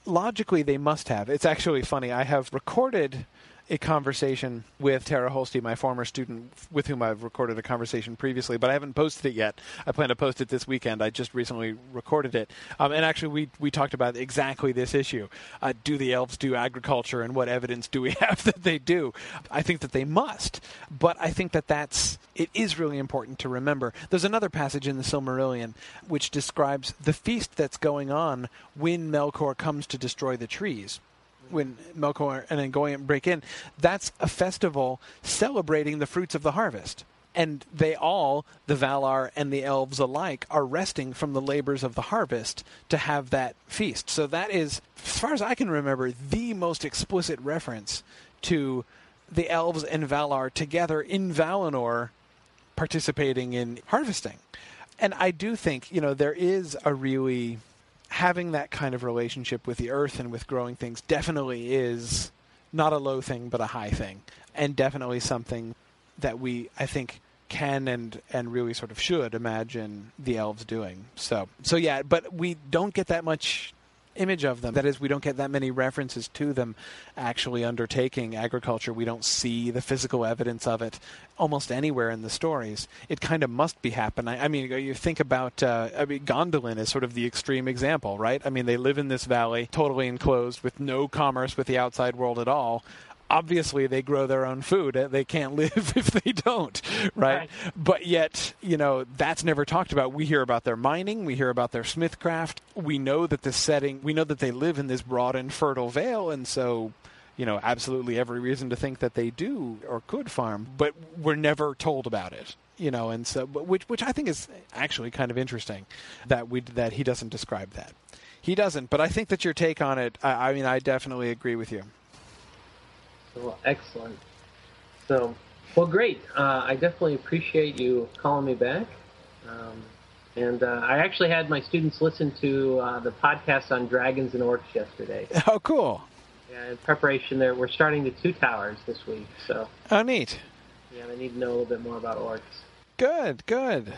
logically they must have. It's actually funny. I have recorded a conversation with Tara Holste, my former student with whom I've recorded a conversation previously, but I haven't posted it yet. I plan to post it this weekend. I just recently recorded it. Um, and actually, we, we talked about exactly this issue. Uh, do the elves do agriculture, and what evidence do we have that they do? I think that they must, but I think that that's, it is really important to remember. There's another passage in the Silmarillion which describes the feast that's going on when Melkor comes to destroy the trees. When Melkor and then going and break in, that's a festival celebrating the fruits of the harvest. And they all, the Valar and the elves alike, are resting from the labors of the harvest to have that feast. So that is, as far as I can remember, the most explicit reference to the elves and Valar together in Valinor participating in harvesting. And I do think, you know, there is a really... having that kind of relationship with the earth and with growing things definitely is not a low thing, but a high thing. And definitely something that we, I think, can and, and really sort of should imagine the elves doing. So, so yeah, but we don't get that much image of them. That is, we don't get that many references to them actually undertaking agriculture. We don't see the physical evidence of it almost anywhere in the stories. It kind of must be happening. I mean, you think about, uh, I mean, Gondolin is sort of the extreme example, right? I mean, they live in this valley, totally enclosed, with no commerce with the outside world at all. Obviously, they grow their own food. They can't live if they don't, right? right? But yet, you know, that's never talked about. We hear about their mining. We hear about their smithcraft. We know that the setting, we know that they live in this broad and fertile vale, and so, you know, absolutely every reason to think that they do or could farm, but we're never told about it. You know, and so, which which I think is actually kind of interesting that we that he doesn't describe that. He doesn't, but I think that your take on it, I, I mean, I definitely agree with you. Well, excellent. So, well, great. Uh, I definitely appreciate you calling me back. Um, and uh, I actually had my students listen to uh, the podcast on dragons and orcs yesterday. Oh, cool. Yeah, in preparation there, we're starting the Two Towers this week. So. Oh, neat. Yeah, they need to know a little bit more about orcs. Good, good.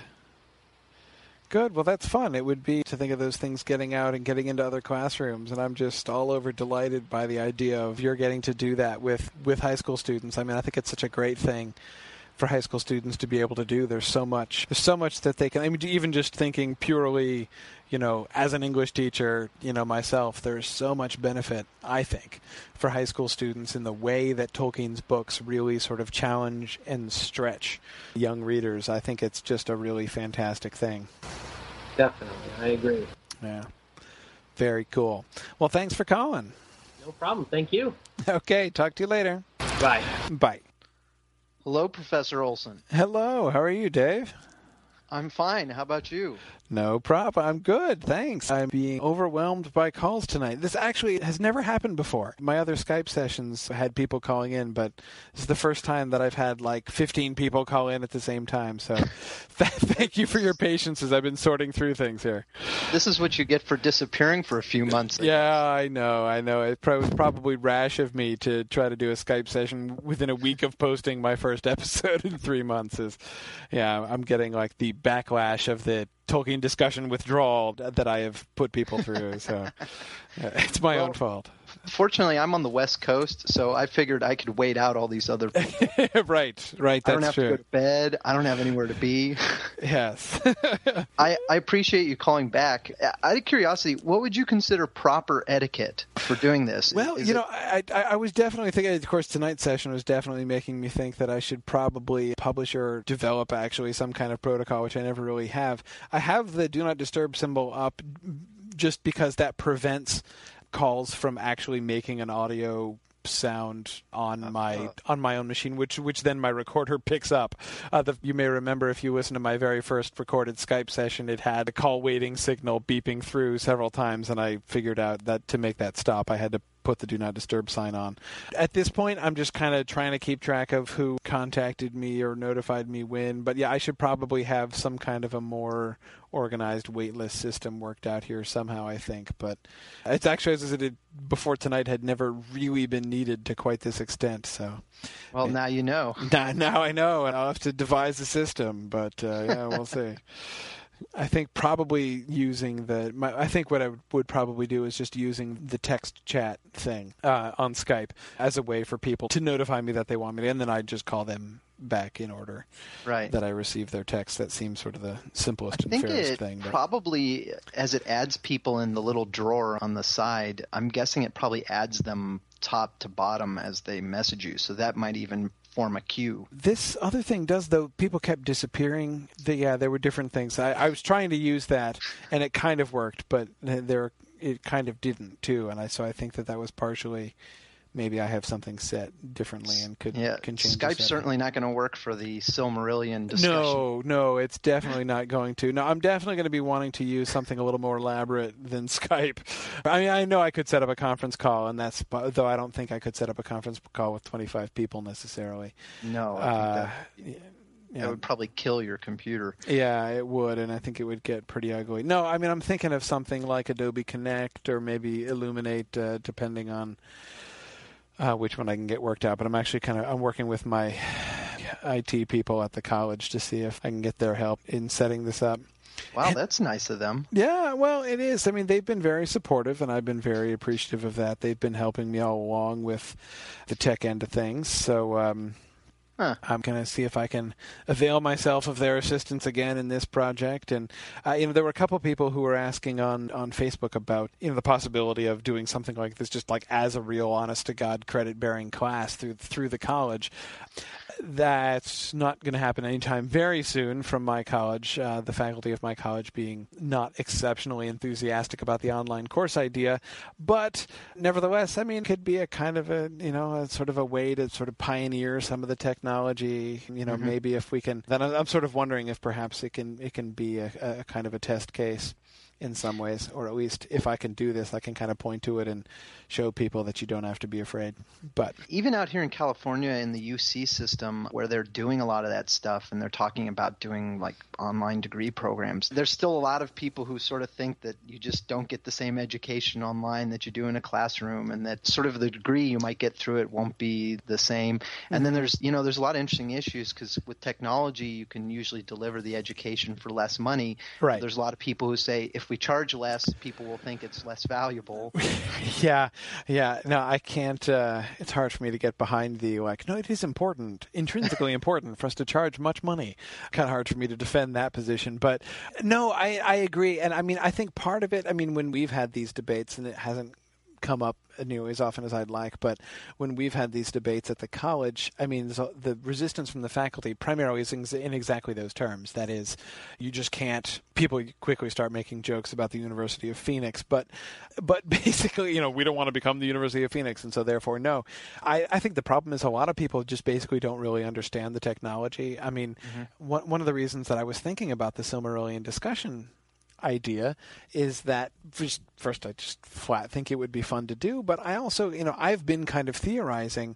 Good. Well, that's fun. It would be to think of those things getting out and getting into other classrooms, and I'm just all over delighted by the idea of you're getting to do that with, with high school students. I mean, I think it's such a great thing for high school students to be able to do. There's so much, there's so much that they can, I mean, even just thinking purely, you know, as an English teacher, you know, myself, there's so much benefit, I think, for high school students in the way that Tolkien's books really sort of challenge and stretch young readers. I think it's just a really fantastic thing. Definitely. I agree. Yeah. Very cool. Well, thanks for calling. No problem. Thank you. Okay. Talk to you later. Bye. Bye. Hello, Professor Olson. Hello. How are you, Dave? I'm fine. How about you? No problem. I'm good, thanks. I'm being overwhelmed by calls tonight. This actually has never happened before. My other Skype sessions had people calling in, but this is the first time that I've had like fifteen people call in at the same time. So th- thank you for your patience as I've been sorting through things here. This is what you get for disappearing for a few months. I yeah, guess. I know. I know. It was probably rash of me to try to do a Skype session within a week of posting my first episode in three months. Is, yeah, I'm getting like the backlash of the Tolkien discussion withdrawal that I have put people through, so yeah, it's my well, own fault. Fortunately, I'm on the West Coast, so I figured I could wait out all these other people. right, right, that's I don't have true. to go to bed. I don't have anywhere to be. Yes. I, I appreciate you calling back. Out of curiosity, what would you consider proper etiquette for doing this? Well, Is you it... know, I, I, I was definitely thinking, of course, tonight's session was definitely making me think that I should probably publish or develop, actually, some kind of protocol, which I never really have. I have the Do Not Disturb symbol up just because that prevents calls from actually making an audio sound on my on my own machine, which which then my recorder picks up. Uh, the, you may remember if you listen to my very first recorded Skype session, it had a call waiting signal beeping through several times, and I figured out that to make that stop, I had to put the Do Not Disturb sign on. At this point, I'm just kind of trying to keep track of who contacted me or notified me when, but yeah, I should probably have some kind of a more organized waitlist system worked out here somehow, I think. But it's actually, as I did before tonight, had never really been needed to quite this extent. So, well, now you know. Now, now I know, and I'll have to devise a system. But uh, yeah, we'll see. I think probably using the. My, I think what I would, would probably do is just using the text chat thing uh, on Skype as a way for people to notify me that they want me to, and then I'd just call them back in order right. that I receive their text. That seems sort of the simplest I think and fairest it thing. But probably, as it adds people in the little drawer on the side, I'm guessing it probably adds them top to bottom as they message you. So that might even form a queue. This other thing does, though, people kept disappearing. The, yeah, there were different things. I, I was trying to use that, and it kind of worked, but there it kind of didn't, too. And I so I think that that was partially maybe I have something set differently and could, yeah, can change Skype's certainly not going to work for the Silmarillion discussion. No, no, it's definitely not going to. No, I'm definitely going to be wanting to use something a little more elaborate than Skype. I mean, I know I could set up a conference call, and that's though I don't think I could set up a conference call with twenty-five people necessarily. No, I uh, think that, yeah. that would probably kill your computer. Yeah, it would, and I think it would get pretty ugly. No, I mean, I'm thinking of something like Adobe Connect or maybe Illuminate, uh, depending on Uh, which one I can get worked out, but I'm actually kind of I'm working with my I T people at the college to see if I can get their help in setting this up. Wow, and, that's nice of them. Yeah, well, it is. I mean, they've been very supportive, and I've been very appreciative of that. They've been helping me all along with the tech end of things, so um, Huh. I'm going to see if I can avail myself of their assistance again in this project. And uh, you know, there were a couple of people who were asking on, on Facebook about you know the possibility of doing something like this, just like as a real, honest-to-God, credit-bearing class through through the college. That's not going to happen anytime very soon from my college, uh, the faculty of my college being not exceptionally enthusiastic about the online course idea. But nevertheless, I mean, it could be a kind of a, you know, a sort of a way to sort of pioneer some of the technology. You know, mm-hmm. maybe if we can, then I'm sort of wondering if perhaps it can, it can be a, a kind of a test case in some ways, or at least if I can do this, I can kind of point to it and show people that you don't have to be afraid. But even out here in California in the U C system where they're doing a lot of that stuff and they're talking about doing like online degree programs, there's still a lot of people who sort of think that you just don't get the same education online that you do in a classroom, and that sort of the degree you might get through it won't be the same. Mm-hmm. And then there's, you know, there's a lot of interesting issues because with technology you can usually deliver the education for less money. Right. There's a lot of people who say if we charge less, people will think it's less valuable. yeah, yeah. No, I can't. Uh, it's hard for me to get behind the like. No, it is important, intrinsically important for us to charge much money. Kind of hard for me to defend that position, but no, I, I agree. And I mean, I think part of it. I mean, when we've had these debates, and it hasn't come up nearly as often as I'd like, but when we've had these debates at the college, I mean, so the resistance from the faculty primarily is in exactly those terms. That is, you just can't, people quickly start making jokes about the University of Phoenix, but but basically, you know, we don't want to become the University of Phoenix, and so therefore, no. I, I think the problem is a lot of people just basically don't really understand the technology. I mean, mm-hmm. one, one of the reasons that I was thinking about the Silmarillion discussion idea is that first, first I just flat think it would be fun to do, but I also, you know, I've been kind of theorizing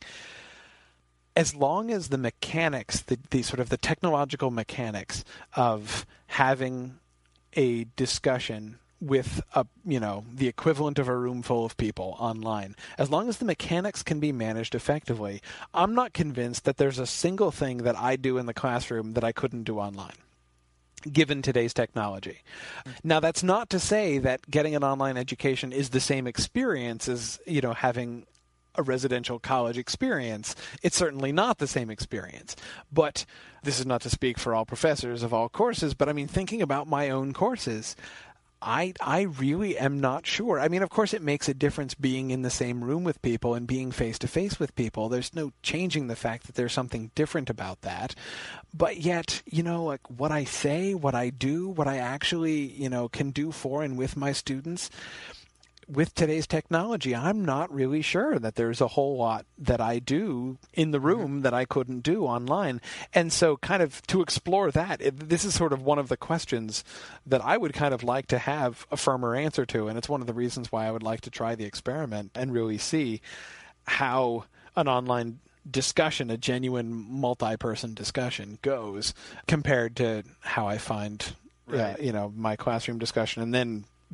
as long as the mechanics, the, the sort of the technological mechanics of having a discussion with a, you know, the equivalent of a room full of people online, as long as the mechanics can be managed effectively, I'm not convinced that there's a single thing that I do in the classroom that I couldn't do online, given today's technology. Now, that's not to say that getting an online education is the same experience as, you know, having a residential college experience. It's certainly not the same experience. But this is not to speak for all professors of all courses, but I mean, thinking about my own courses, I I really am not sure. I mean, of course, it makes a difference being in the same room with people and being face-to-face with people. There's no changing the fact that there's something different about that. But yet, you know, like what I say, what I do, what I actually, you know, can do for and with my students, with today's technology, I'm not really sure that there's a whole lot that I do in the room that I couldn't do online. And so kind of to explore that, it, this is sort of one of the questions that I would kind of like to have a firmer answer to. And it's one of the reasons why I would like to try the experiment and really see how an online discussion, a genuine multi-person discussion, goes compared to how I find, right. uh, you know, my classroom discussion. And then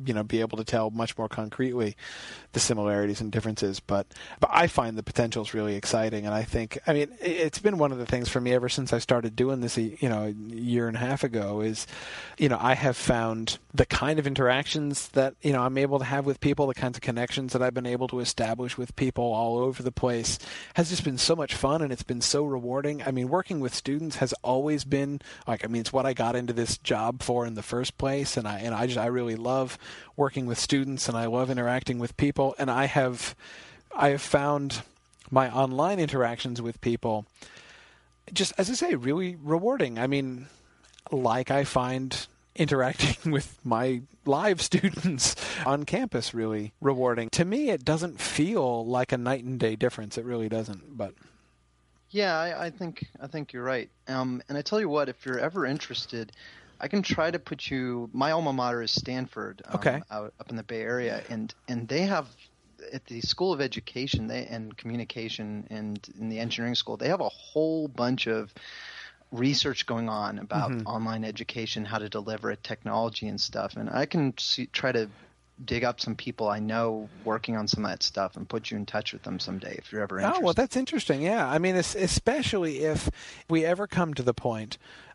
you know, be able to tell much more concretely the similarities and differences. But but I find the potential is really exciting, and I think, I mean, it's been one of the things for me ever since I started doing this, you know, a year and a half ago. Is, you know, I have found the kind of interactions that, you know, I'm able to have with people, the kinds of connections that I've been able to establish with people all over the place has just been so much fun, and it's been so rewarding. I mean, working with students has always been like, I mean, it's what I got into this job for in the first place, and I and I just I really love working with students, and I love interacting with people, and I have I have found my online interactions with people just, as I say, really rewarding. I mean, like I find interacting with my live students on campus really rewarding. To me, it doesn't feel like a night and day difference. It really doesn't. But yeah, I, I think I think you're right. Um, and I tell you what, if you're ever interested, I can try to put you. My alma mater is Stanford, um, okay, out up in the Bay Area, and and they have at the School of Education they and Communication and in the engineering school they have a whole bunch of research going on about mm-hmm. online education, how to deliver it, technology and stuff. And I can see, try to dig up some people I know working on some of that stuff and put you in touch with them someday if you're ever interested. Oh, well, that's interesting. Yeah. I mean, especially if we ever come to the point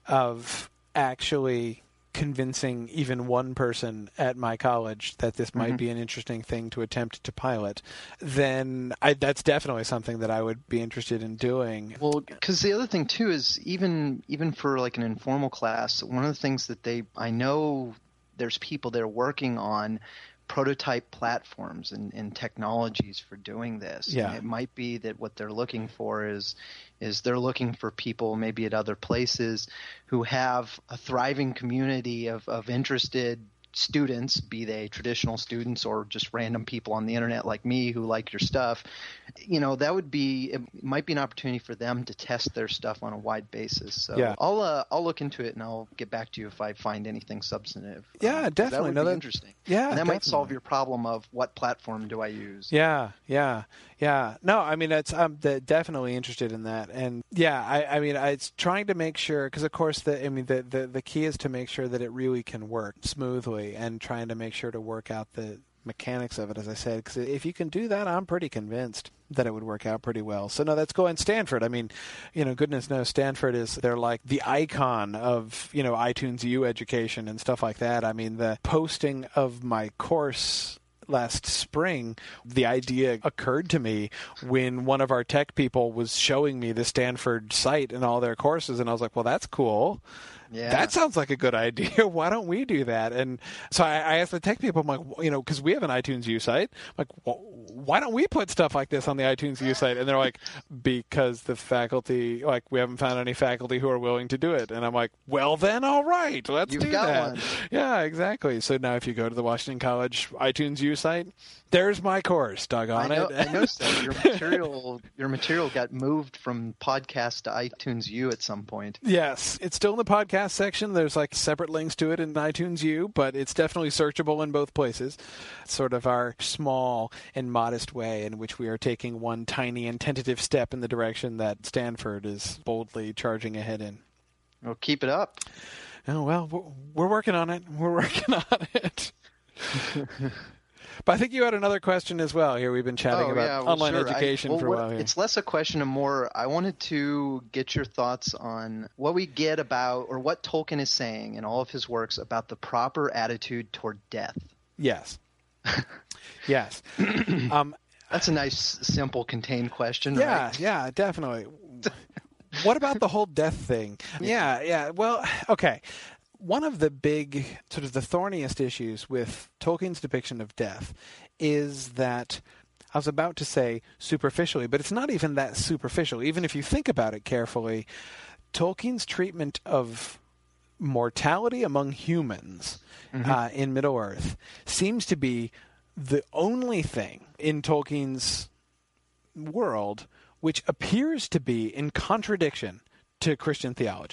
of actually convincing even one person at my college that this might mm-hmm. be an interesting thing to attempt to pilot, then I, that's definitely something that I would be interested in doing. Well, because the other thing too is even even for like an informal class, one of the things that they I know there's people that are working on prototype platforms and, and technologies for doing this. Yeah. And it might be that what they're looking for is is they're looking for people maybe at other places who have a thriving community of, of interested students, be they traditional students or just random people on the internet like me who like your stuff. You know, that would be, it might be an opportunity for them to test their stuff on a wide basis. So yeah. I'll uh, I'll look into it and I'll get back to you if I find anything substantive. Yeah, um, definitely. That would no, be that, interesting. Yeah, and that definitely. might solve your problem of what platform do I use. Yeah, yeah, yeah. No, I mean, it's, I'm de- definitely interested in that. And yeah, I, I mean, I, it's trying to make sure, because of course, the, I mean, the, the, the key is to make sure that it really can work smoothly and trying to make sure to work out the mechanics of it, as I said, because if you can do that, I'm pretty convinced that it would work out pretty well. So no, that's cool. And Stanford, I mean, you know, goodness knows, Stanford is, they're like the icon of, you know, iTunes U education and stuff like that. I mean, the posting of my course last spring, the idea occurred to me when one of our tech people was showing me the Stanford site and all their courses, and I was like, well, that's cool. Yeah. That sounds like a good idea. Why don't we do that? And so I, I asked the tech people, I'm like, you know, because we have an iTunes U site. I'm like, well, why don't we put stuff like this on the iTunes U site? And they're like, because the faculty, like, we haven't found any faculty who are willing to do it. And I'm like, well, then, all right, let's You've do got that. One. Yeah, exactly. So now if you go to the Washington College iTunes U site, there's my course, doggone I know, it. I noticed that your material, your material got moved from podcast to iTunes U at some point. Yes, it's still in the podcast section. There's like separate links to it in iTunes U, but it's definitely searchable in both places. It's sort of our small and modest way in which we are taking one tiny and tentative step in the direction that Stanford is boldly charging ahead in. Well, keep it up. Oh, well, we're working on it. We're working on it. But I think you had another question as well. Here we've been chatting oh, about yeah, well, online sure. education I, well, for a what, while here. It's less a question and more I wanted to get your thoughts on what we get about or what Tolkien is saying in all of his works about the proper attitude toward death. Yes. Yes. Um, That's a nice, simple, contained question, yeah, right? Yeah, definitely. What about the whole death thing? Yeah, yeah. Well, okay. One of the big, sort of the thorniest issues with Tolkien's depiction of death is that, I was about to say superficially, but it's not even that superficial. Even if you think about it carefully, Tolkien's treatment of mortality among humans mm-hmm. uh, in Middle-earth seems to be the only thing in Tolkien's world which appears to be in contradiction to Christian theology.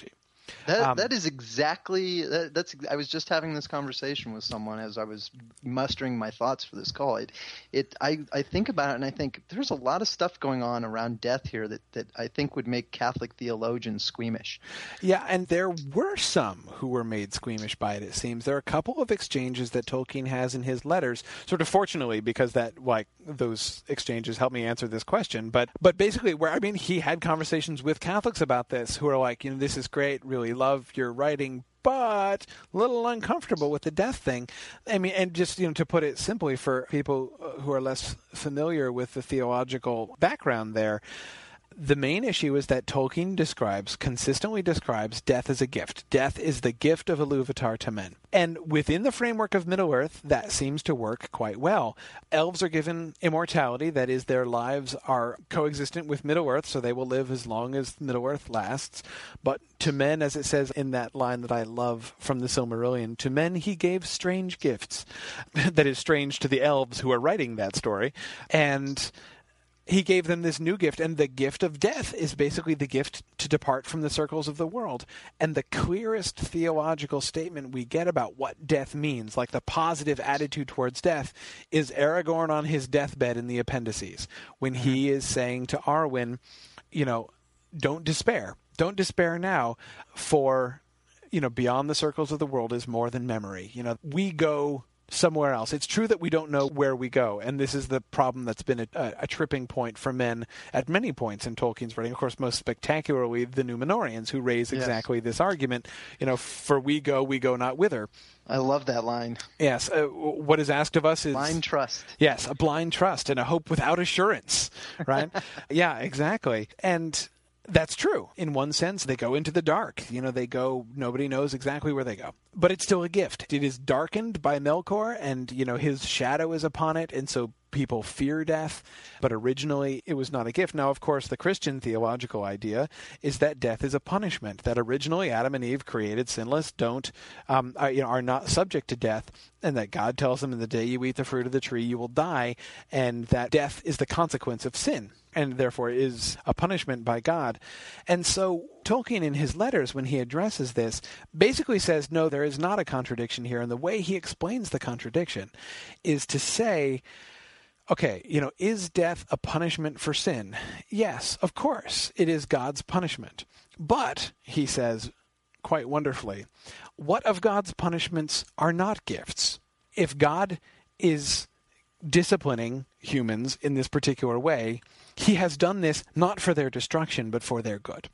That Um, that is exactly that, that's. I was just having this conversation with someone as I was mustering my thoughts for this call. It, it I, I think about it and I think there's a lot of stuff going on around death here that, that I think would make Catholic theologians squeamish. Yeah, and there were some who were made squeamish by it, it seems. There are a couple of exchanges that Tolkien has in his letters, sort of fortunately, because that like those exchanges helped me answer this question. But but basically, where I mean, he had conversations with Catholics about this who are like, you know, this is great, really love your writing, but a little uncomfortable with the death thing. I mean, and just, you know, to put it simply for people who are less familiar with the theological background there, the main issue is that Tolkien describes, consistently describes, death as a gift. Death is the gift of Iluvatar to men. And within the framework of Middle-earth, that seems to work quite well. Elves are given immortality, that is, their lives are coexistent with Middle-earth, so they will live as long as Middle-earth lasts. But to men, as it says in that line that I love from the Silmarillion, to men he gave strange gifts. That is strange to the elves who are writing that story. And he gave them this new gift, and the gift of death is basically the gift to depart from the circles of the world. And the clearest theological statement we get about what death means, like the positive attitude towards death, is Aragorn on his deathbed in the Appendices, when he is saying to Arwen, you know, don't despair. Don't despair now, for, you know, beyond the circles of the world is more than memory. You know, we go somewhere else. It's true that we don't know where we go, and this is the problem that's been a, a, a tripping point for men at many points in Tolkien's writing. Of course, most spectacularly, the Numenorians, who raise exactly yes. this argument. You know, for we go, we go not whither. I love that line. Yes. Uh, what is asked of us is blind trust. Yes, a blind trust and a hope without assurance. Right? Yeah, exactly. And that's true. In one sense, they go into the dark. You know, they go, nobody knows exactly where they go. But it's still a gift. It is darkened by Melkor, and, you know, his shadow is upon it, and so people fear death. But originally, it was not a gift. Now, of course, the Christian theological idea is that death is a punishment, that originally Adam and Eve, created sinless, don't, um, are, you know, are not subject to death, and that God tells them in the day you eat the fruit of the tree, you will die, and that death is the consequence of sin, and therefore is a punishment by God. And so Tolkien, in his letters, when he addresses this, basically says, no, there is not a contradiction here. And the way he explains the contradiction is to say, okay, you know, is death a punishment for sin? Yes, of course, it is God's punishment. But, he says quite wonderfully, what of God's punishments are not gifts? If God is disciplining humans in this particular way, he has done this not for their destruction, but for their good.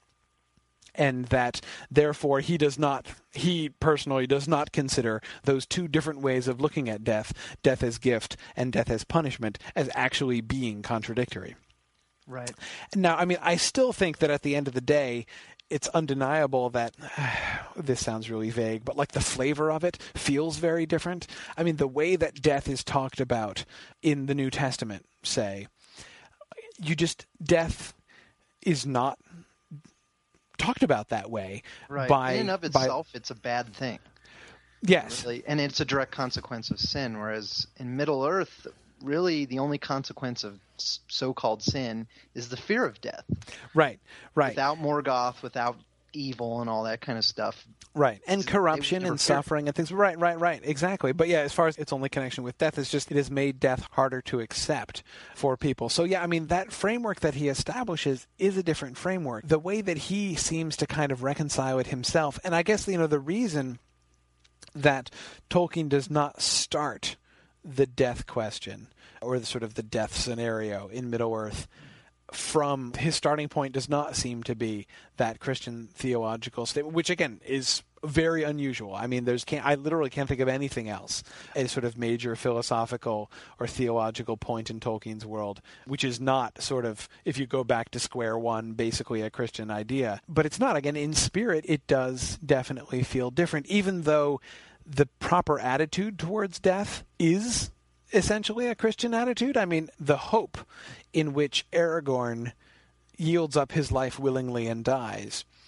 And that, therefore, he does not, he personally does not consider those two different ways of looking at death, death as gift and death as punishment, as actually being contradictory. Right. Now, I mean, I still think that at the end of the day, it's undeniable that, this sounds really vague, but like the flavor of it feels very different. I mean, the way that death is talked about in the New Testament, say, you just, death is not talked about that way. Right. By, in and of itself, by, it's a bad thing. Yes. Really. And it's a direct consequence of sin, whereas in Middle-earth, really the only consequence of so-called sin is the fear of death. Right, right. Without Morgoth, without evil and all that kind of stuff. Right, and corruption and fear. suffering and things. Right, right, right, exactly. But yeah, as far as its only connection with death, is just it has made death harder to accept for people. So yeah, I mean, that framework that he establishes is a different framework. The way that he seems to kind of reconcile it himself, and I guess, you know, the reason that Tolkien does not start the death question or the sort of the death scenario in Middle-earth from his starting point does not seem to be that Christian theological statement, which again is very unusual. I mean, there's can't, I literally can't think of anything else, a sort of major philosophical or theological point in Tolkien's world, which is not sort of, if you go back to square one, basically a Christian idea. But it's not. Again, in spirit, it does definitely feel different, even though the proper attitude towards death is essentially a Christian attitude. I mean, the hope in which Aragorn yields up his life willingly and dies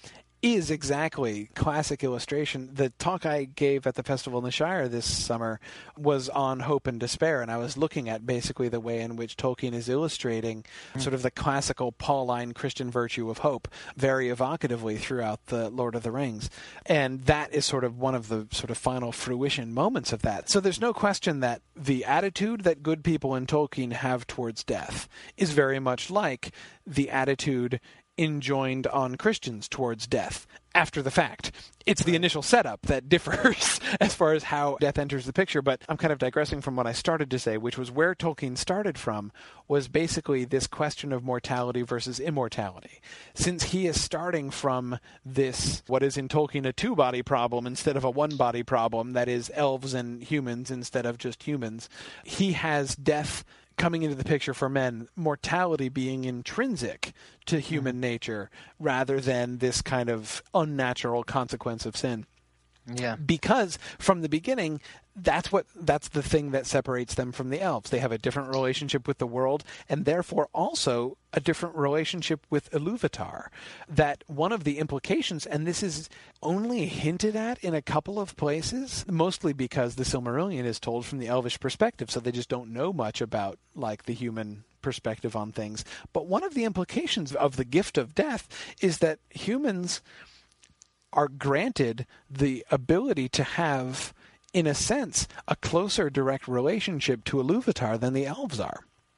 is exactly classic illustration. The talk I gave at the Festival in the Shire this summer was on hope and despair, and I was looking at basically the way in which Tolkien is illustrating mm. sort of the classical Pauline Christian virtue of hope very evocatively throughout the Lord of the Rings. And that is sort of one of the sort of final fruition moments of that. So there's no question that the attitude that good people in Tolkien have towards death is very much like the attitude enjoined on Christians towards death after the fact. It's the initial setup that differs as far as how death enters the picture, but I'm kind of digressing from what I started to say, which was where Tolkien started from was basically this question of mortality versus immortality. Since he is starting from this, what is in Tolkien a two-body problem instead of a one-body problem, that is elves and humans instead of just humans, he has death coming into the picture for men, mortality being intrinsic to human mm-hmm. nature rather than this kind of unnatural consequence of sin. Yeah. Because from the beginning, that's what that's the thing that separates them from the elves. They have a different relationship with the world, and therefore also a different relationship with Iluvatar. That one of the implications, and this is only hinted at in a couple of places, mostly because the Silmarillion is told from the elvish perspective, so they just don't know much about like the human perspective on things. But one of the implications of the gift of death is that humans are granted the ability to have, in a sense, a closer direct relationship to Iluvatar than the elves are.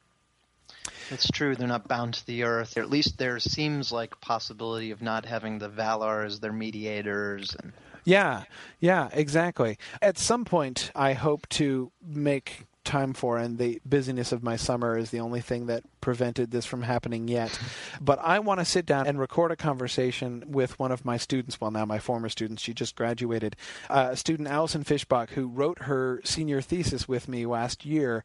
It's true. They're not bound to the earth. Or at least there seems like a possibility of not having the Valar as their mediators. And... Yeah, yeah, exactly. At some point, I hope to make time for, and the busyness of my summer is the only thing that prevented this from happening yet. But I want to sit down and record a conversation with one of my students, well, now my former students. She just graduated. Uh, student Alison Fishbach, who wrote her senior thesis with me last year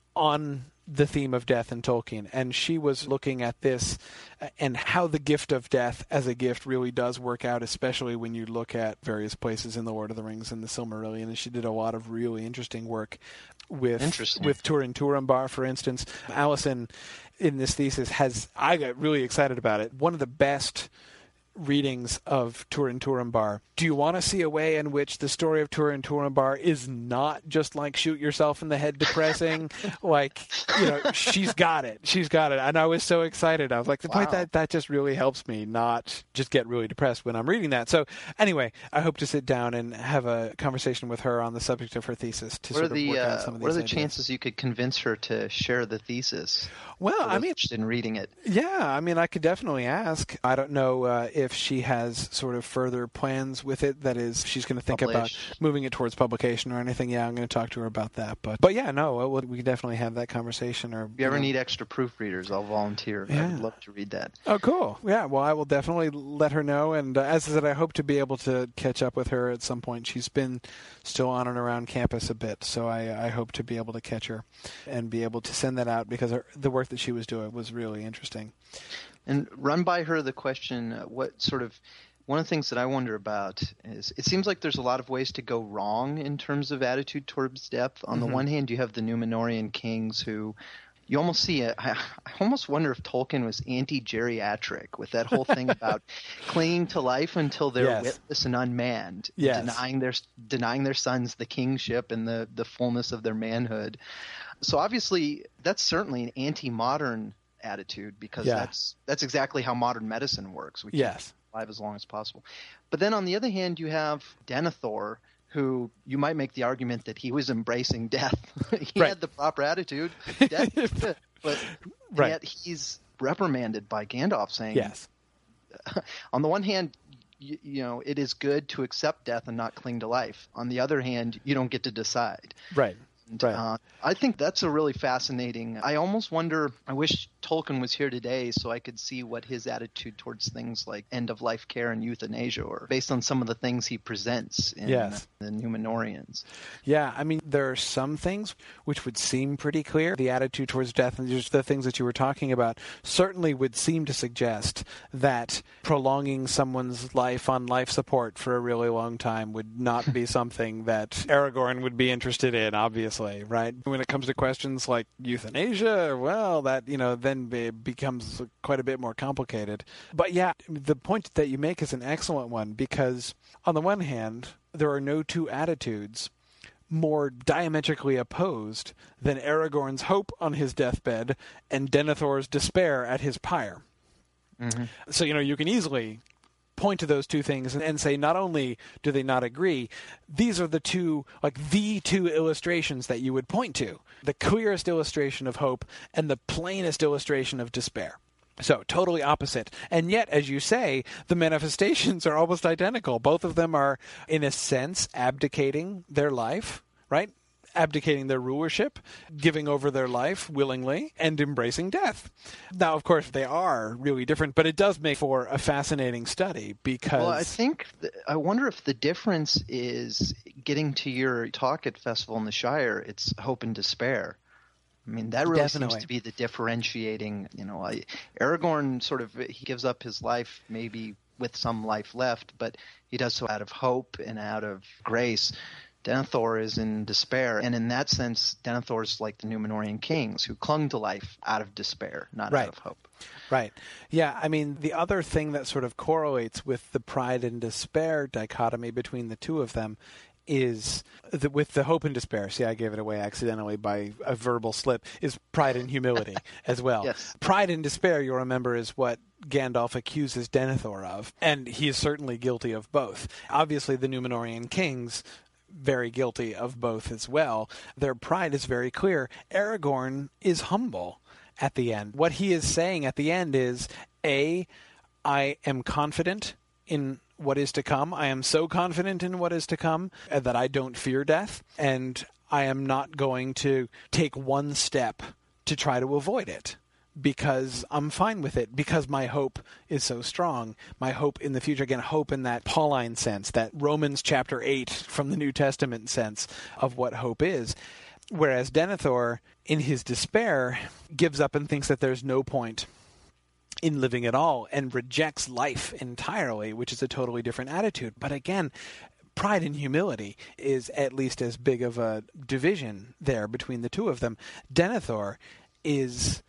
on the theme of death in Tolkien, and she was looking at this and how the gift of death as a gift really does work out, especially when you look at various places in the Lord of the Rings and the Silmarillion. And she did a lot of really interesting work with with Turin Turambar, for instance. Alison, in this thesis, has I got really excited about it. One of the best readings of Turin Turambar. Do you want to see a way in which the story of Turin Turambar is not just like shoot yourself in the head depressing? Like, you know, she's got it. She's got it. And I was so excited. I was like, wow. that, that just really helps me not just get really depressed when I'm reading that. So anyway, I hope to sit down and have a conversation with her on the subject of her thesis to what sort of the, work uh, out some of these What are the ideas. chances you could convince her to share the thesis? Well, I mean, in reading it. Yeah, I mean, I could definitely ask. I don't know uh, if she has sort of further plans with it. That is, she's going to think Published. about moving it towards publication or anything. Yeah, I'm going to talk to her about that. But, but yeah, no, we'll, we could definitely have that conversation. Or if you ever know. need extra proofreaders, I'll volunteer. Yeah. I would love to read that. Oh, cool. Yeah, well, I will definitely let her know. And uh, as I said, I hope to be able to catch up with her at some point. She's been still on and around campus a bit, so I, I hope to be able to catch her and be able to send that out because her, the work that she was doing was really interesting. And run by her the question, uh, what sort of one of the things that I wonder about is it seems like there's a lot of ways to go wrong in terms of attitude towards death. On mm-hmm. the one hand, you have the Númenórean kings who you almost see it. I, I almost wonder if Tolkien was anti-geriatric with that whole thing about clinging to life until they're yes. witless and unmanned, yes. denying their denying their sons the kingship and the, the fullness of their manhood. So obviously, that's certainly an anti-modern attitude because yeah. that's that's exactly how modern medicine works. We keep yes. alive as long as possible. But then on the other hand, you have Denethor, who you might make the argument that he was embracing death. he right. had the proper attitude, death, but right. yet he's reprimanded by Gandalf, saying, yes. on the one hand, you, you know, it is good to accept death and not cling to life. On the other hand, you don't get to decide. Right. And, right. uh, I think that's a really fascinating. I almost wonder. I wish Tolkien was here today so I could see what his attitude towards things like end-of-life care and euthanasia are, based on some of the things he presents in yes. the Númenóreans. Yeah, I mean, there are some things which would seem pretty clear. The attitude towards death and just the things that you were talking about certainly would seem to suggest that prolonging someone's life on life support for a really long time would not be something that Aragorn would be interested in, obviously, right? When it comes to questions like euthanasia, well, that, you know, then then be, becomes quite a bit more complicated. But yeah, the point that you make is an excellent one, because on the one hand, there are no two attitudes more diametrically opposed than Aragorn's hope on his deathbed and Denethor's despair at his pyre. Mm-hmm. So, you know, you can easily point to those two things and, and say, not only do they not agree, these are the two, like the two illustrations that you would point to. The clearest illustration of hope and the plainest illustration of despair. So, totally opposite. And yet, as you say, the manifestations are almost identical. Both of them are, in a sense, abdicating their life, right? Abdicating their rulership, giving over their life willingly, and embracing death. Now, of course, they are really different, but it does make for a fascinating study because... Well, I think, th- I wonder if the difference is getting to your talk at Festival in the Shire, it's hope and despair. I mean, that really Definitely. seems to be the differentiating, you know, I, Aragorn sort of, he gives up his life maybe with some life left, but he does so out of hope and out of grace. Denethor is in despair, and in that sense, Denethor is like the Númenórean kings who clung to life out of despair, not Right. out of hope. Right. Yeah, I mean, the other thing that sort of correlates with the pride and despair dichotomy between the two of them is the, with the hope and despair. See, I gave it away accidentally by a verbal slip, is pride and humility as well. Yes. Pride and despair, you'll remember, is what Gandalf accuses Denethor of, and he is certainly guilty of both. Obviously, the Númenórean kings, very guilty of both as well. Their pride is very clear. Aragorn is humble at the end. What he is saying at the end is, A, I am confident in what is to come. I am so confident in what is to come that I don't fear death, and I am not going to take one step to try to avoid it, because I'm fine with it, because my hope is so strong. My hope in the future, again, hope in that Pauline sense, that Romans chapter eight from the New Testament sense of what hope is. Whereas Denethor, in his despair, gives up and thinks that there's no point in living at all and rejects life entirely, which is a totally different attitude. But again, pride and humility is at least as big of a division there between the two of them. Denethor is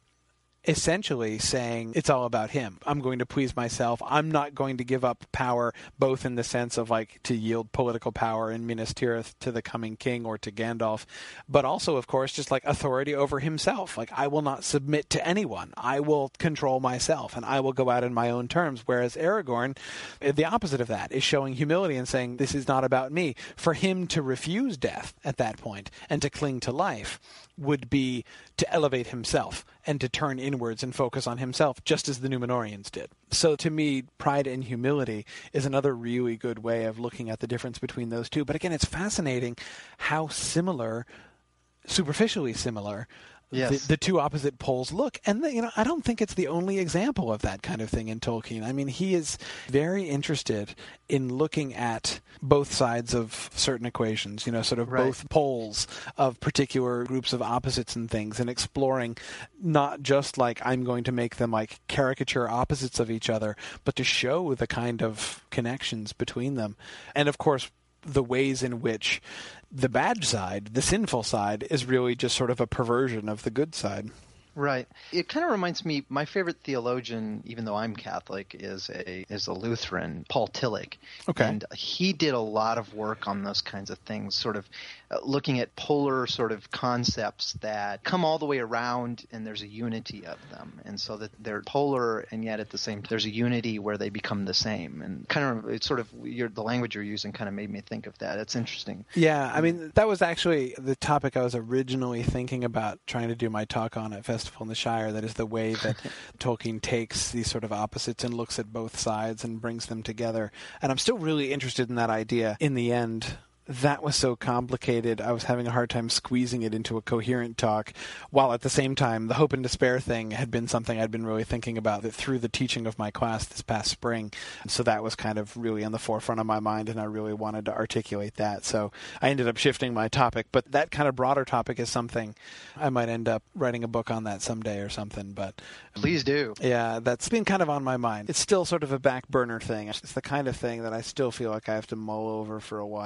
essentially saying it's all about him. I'm going to please myself. I'm not going to give up power, both in the sense of like to yield political power in Minas Tirith to the coming king or to Gandalf, but also, of course, just like authority over himself. Like, I will not submit to anyone. I will control myself and I will go out in my own terms. Whereas Aragorn, the opposite of that, is showing humility and saying, this is not about me. For him to refuse death at that point and to cling to life would be to elevate himself and to turn inwards and focus on himself, just as the Númenóreans did. So to me, pride and humility is another really good way of looking at the difference between those two. But again, it's fascinating how similar, superficially similar, Yes. the, the two opposite poles look. And, the, you know, I don't think it's the only example of that kind of thing in Tolkien. I mean, he is very interested in looking at both sides of certain equations, you know, sort of Right. both poles of particular groups of opposites and things, and exploring not just like I'm going to make them like caricature opposites of each other, but to show the kind of connections between them. And of course, the ways in which the bad side, the sinful side, is really just sort of a perversion of the good side. Right. It kind of reminds me, my favorite theologian, even though I'm Catholic, is a is a Lutheran, Paul Tillich. Okay. And he did a lot of work on those kinds of things, sort of uh, looking at polar sort of concepts that come all the way around and there's a unity of them. And so that they're polar and yet at the same time there's a unity where they become the same. And kind of, it's sort of, your, the language you're using kind of made me think of that. It's interesting. Yeah, I mean, that was actually the topic I was originally thinking about trying to do my talk on at Festival in the Shire. That is the way that Tolkien takes these sort of opposites and looks at both sides and brings them together. And I'm still really interested in that idea. In the end, that was so complicated, I was having a hard time squeezing it into a coherent talk, while at the same time, the hope and despair thing had been something I'd been really thinking about through the teaching of my class this past spring. So that was kind of really on the forefront of my mind, and I really wanted to articulate that. So I ended up shifting my topic, but that kind of broader topic is something I might end up writing a book on that someday or something. But Please do. yeah, that's been kind of on my mind. It's still sort of a back burner thing. It's the kind of thing that I still feel like I have to mull over for a while.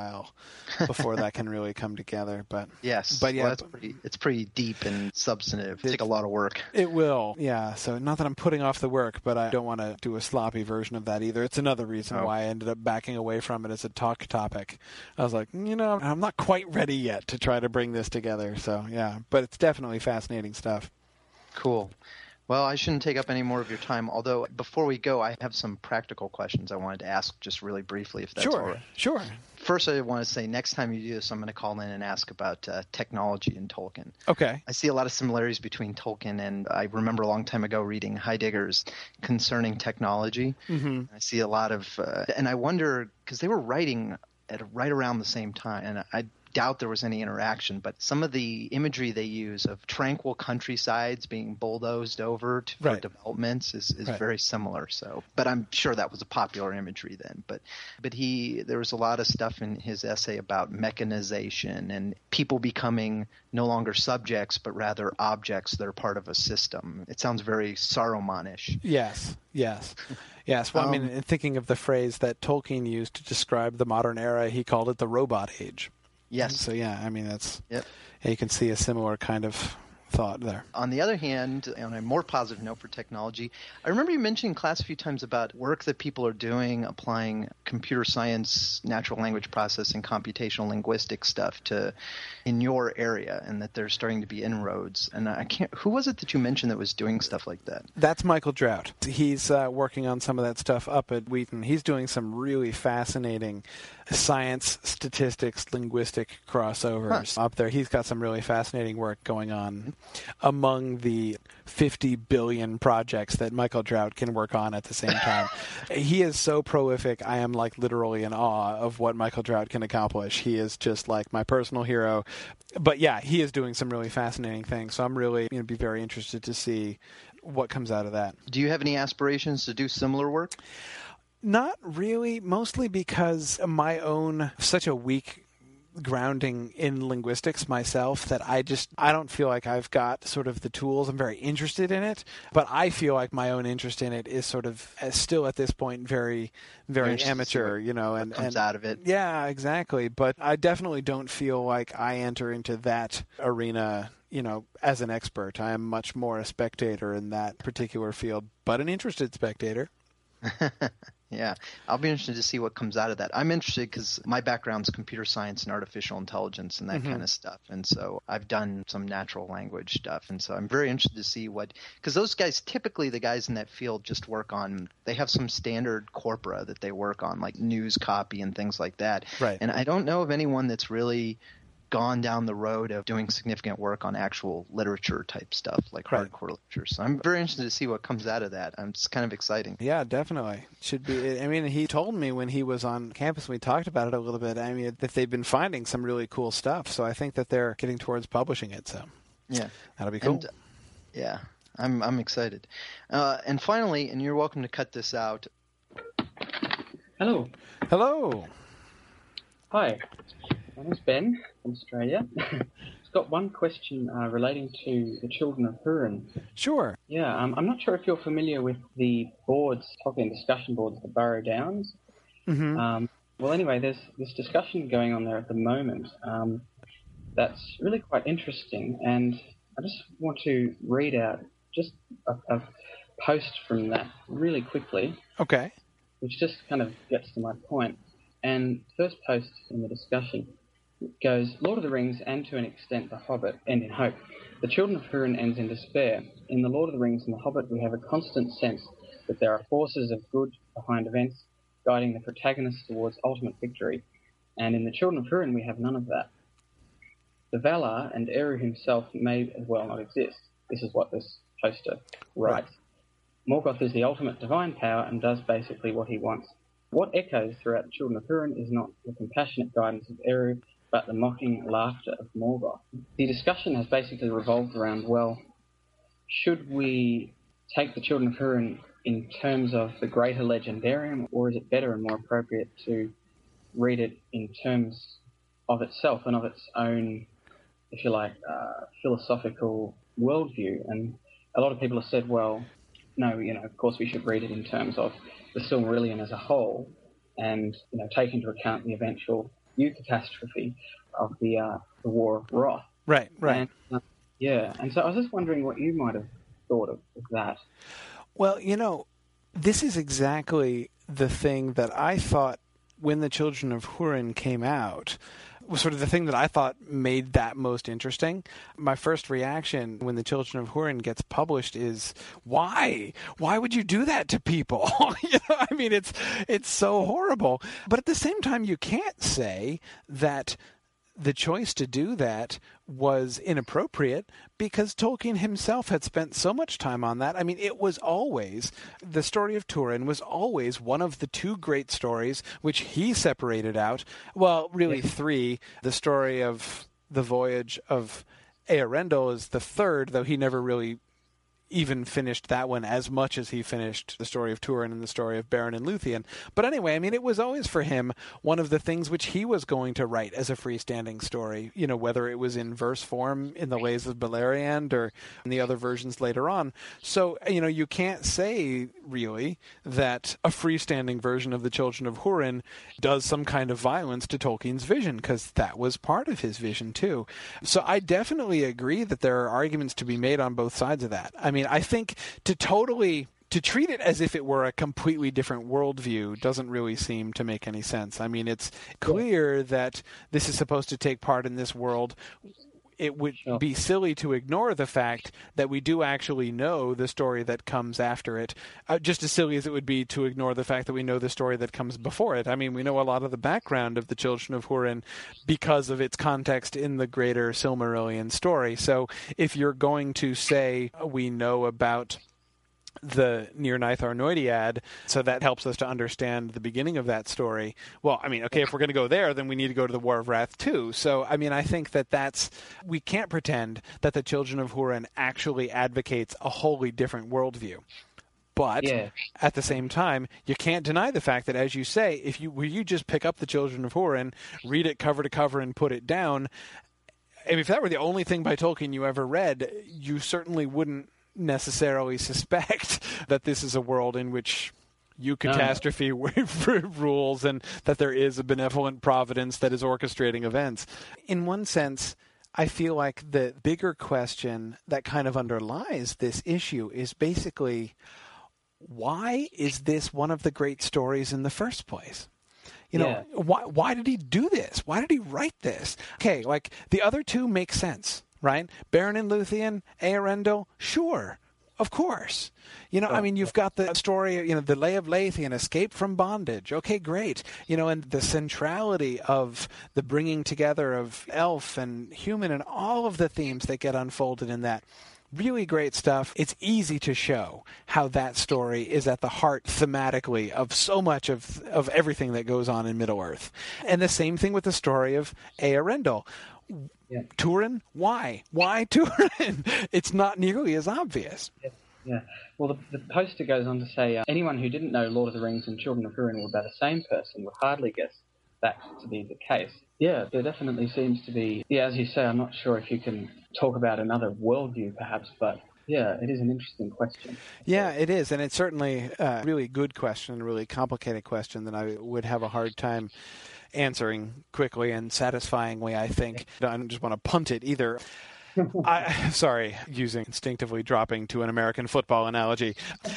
before that can really come together. But yes, but yeah, well, it's pretty, it's pretty deep and substantive. It'll take a lot of work. It will, yeah. So not that I'm putting off the work, but I don't want to do a sloppy version of that either. It's another reason Oh. why I ended up backing away from it as a talk topic. I was like, you know, I'm not quite ready yet to try to bring this together. So yeah, but it's definitely fascinating stuff. Cool. Well, I shouldn't take up any more of your time, although before we go, I have some practical questions I wanted to ask just really briefly, if that's all Sure, right. sure. First, I want to say next time you do this, I'm going to call in and ask about uh, technology in Tolkien. Okay. I see a lot of similarities between Tolkien and I remember a long time ago reading Heidegger's concerning technology. Mm-hmm. I see a lot of, uh, and I wonder, because they were writing at right around the same time, and I doubt there was any interaction, but some of the imagery they use of tranquil countrysides being bulldozed over to, for Right. developments is, is Right. very similar. So, but I'm sure that was a popular imagery then. But, but he there was a lot of stuff in his essay about mechanization and people becoming no longer subjects, but rather objects that are part of a system. It sounds very Saruman-ish. Yes, yes. Yes, well, I mean, Um, in thinking of the phrase that Tolkien used to describe the modern era, he called it the robot age. Yes. So yeah, I mean that's Yep. yeah, you can see a similar kind of thought there. On the other hand, on a more positive note for technology, I remember you mentioning in class a few times about work that people are doing applying computer science, natural language processing, computational linguistics stuff to in your area, and that there's starting to be inroads. And I can't. Who was it that you mentioned that was doing stuff like that? That's Michael Drought. He's uh, working on some of that stuff up at Wheaton. He's doing some really fascinating science, statistics, linguistic crossovers up there. He's got some really fascinating work going on among the fifty billion projects that Michael Drought can work on at the same time. He is so prolific. I am like literally in awe of what Michael Drought can accomplish. He is just like my personal hero. But yeah, he is doing some really fascinating things. So I'm really going to be very interested to see what comes out of that. Do you have any aspirations to do similar work? Not really, mostly because my own such a weak grounding in linguistics myself that I just I don't feel like I've got sort of the tools. I'm very interested in it, but I feel like my own interest in it is sort of uh, still at this point very very Interested to see amateur, what- you know, what and comes and out of it. Yeah, exactly. But I definitely don't feel like I enter into that arena, you know, as an expert. I am much more a spectator in that particular field, but an interested spectator. Yeah, I'll be interested to see what comes out of that. I'm interested because my background's computer science and artificial intelligence and that Mhm. kind of stuff. And so I've done some natural language stuff. And so I'm very interested to see what, because those guys, typically the guys in that field just work on, they have some standard corpora that they work on, like news copy and things like that. Right. And I don't know of anyone that's really gone down the road of doing significant work on actual literature type stuff, like Right. hardcore literature. So I'm very interested to see what comes out of that. Um, It's kind of exciting. Yeah, definitely. Should be. I mean, he told me when he was on campus, we talked about it a little bit. I mean, that they've been finding some really cool stuff. So I think that they're getting towards publishing it. So Yeah. that'll be cool. And, uh, yeah, I'm I'm excited. Uh, and finally, and you're welcome to cut this out. Hello. Hello. Hi. My name's Ben from Australia. I've got one question uh, relating to the Children of Hurin. Sure. Yeah, um, I'm not sure if you're familiar with the boards, Tolkien discussion boards, the Burrow Downs. Mm-hmm. Um, well, anyway, there's this discussion going on there at the moment um, that's really quite interesting, and I just want to read out just a, a post from that really quickly, Okay. which just kind of gets to my point. And first post in the discussion goes, Lord of the Rings and to an extent The Hobbit end in hope. The Children of Hurin ends in despair. In The Lord of the Rings and The Hobbit we have a constant sense that there are forces of good behind events guiding the protagonists towards ultimate victory. And in The Children of Hurin we have none of that. The Valar and Eru himself may as well not exist. This is what this poster writes. Morgoth is the ultimate divine power and does basically what he wants. What echoes throughout the Children of Hurin is not the compassionate guidance of Eru, but the mocking laughter of Morgoth. The discussion has basically revolved around, well, should we take the Children of Hurin in terms of the greater legendarium, or is it better and more appropriate to read it in terms of itself and of its own, if you like, uh, philosophical worldview? And a lot of people have said, well, no, you know, of course we should read it in terms of the Silmarillion as a whole and, you know, take into account the eventual eucatastrophe of the uh, the War of Wrath. Right, right. And, uh, yeah, and so I was just wondering what you might have thought of, of that. Well, you know, this is exactly the thing that I thought when the Children of Hurin came out was sort of the thing that I thought made that most interesting. My first reaction when the Children of Hurin gets published is, why? Why would you do that to people? you know, I mean, it's it's so horrible. But at the same time, you can't say that the choice to do that was inappropriate because Tolkien himself had spent so much time on that. I mean, it was always, the story of Turin was always one of the two great stories which he separated out. Well, really three. The story of the voyage of Earendel is the third, though he never really even finished that one as much as he finished the story of Turin and the story of Beren and Luthien. But anyway, I mean, it was always for him one of the things which he was going to write as a freestanding story, you know, whether it was in verse form in the Lays of Beleriand or in the other versions later on. So, you know, you can't say really that a freestanding version of the Children of Hurin does some kind of violence to Tolkien's vision, because that was part of his vision too. So I definitely agree that there are arguments to be made on both sides of that. I mean, I think to totally to treat it as if it were a completely different worldview doesn't really seem to make any sense. I mean, it's clear that this is supposed to take part in this world. It would be silly to ignore the fact that we do actually know the story that comes after it, uh, just as silly as it would be to ignore the fact that we know the story that comes before it. I mean, we know a lot of the background of the Children of Hurin because of its context in the greater Silmarillion story. So if you're going to say we know about the Nir-Nithar-Noediad, so that helps us to understand the beginning of that story. Well, I mean, okay, if we're going to go there, then we need to go to the War of Wrath too. So, I mean, I think that that's, we can't pretend that the Children of Hurin actually advocates a wholly different worldview. But yeah. At the same time, you can't deny the fact that, as you say, if you, you just pick up the Children of Hurin, read it cover to cover and put it down, and if that were the only thing by Tolkien you ever read, you certainly wouldn't necessarily suspect that this is a world in which eucatastrophe no. rules and that there is a benevolent providence that is orchestrating events. In one sense, I feel like the bigger question that kind of underlies this issue is basically, why is this one of the great stories in the first place? You know, yeah. why why did he do this? Why did he write this? Okay, like the other two make sense. Right? Beren and Luthien, Earendel, sure, of course. You know, oh, I mean, you've got the story, you know, the Lay of Leithian, escape from bondage. Okay, great. You know, and the centrality of the bringing together of elf and human and all of the themes that get unfolded in that. Really great stuff. It's easy to show how that story is at the heart thematically of so much of of everything that goes on in Middle-earth. And the same thing with the story of Earendel. Yeah. Turin? Why? Why Turin? It's not nearly as obvious. Yeah. yeah. Well, the, the poster goes on to say, uh, anyone who didn't know Lord of the Rings and Children of Hurin were by the same person would hardly guess that to be the case. Yeah, there definitely seems to be, yeah, as you say, I'm not sure if you can talk about another worldview perhaps, but yeah, it is an interesting question. Yeah, it is, and it's certainly a really good question, a really complicated question that I would have a hard time answering quickly and satisfyingly, I think. I don't just want to punt it either. I, sorry, using instinctively dropping to an American football analogy,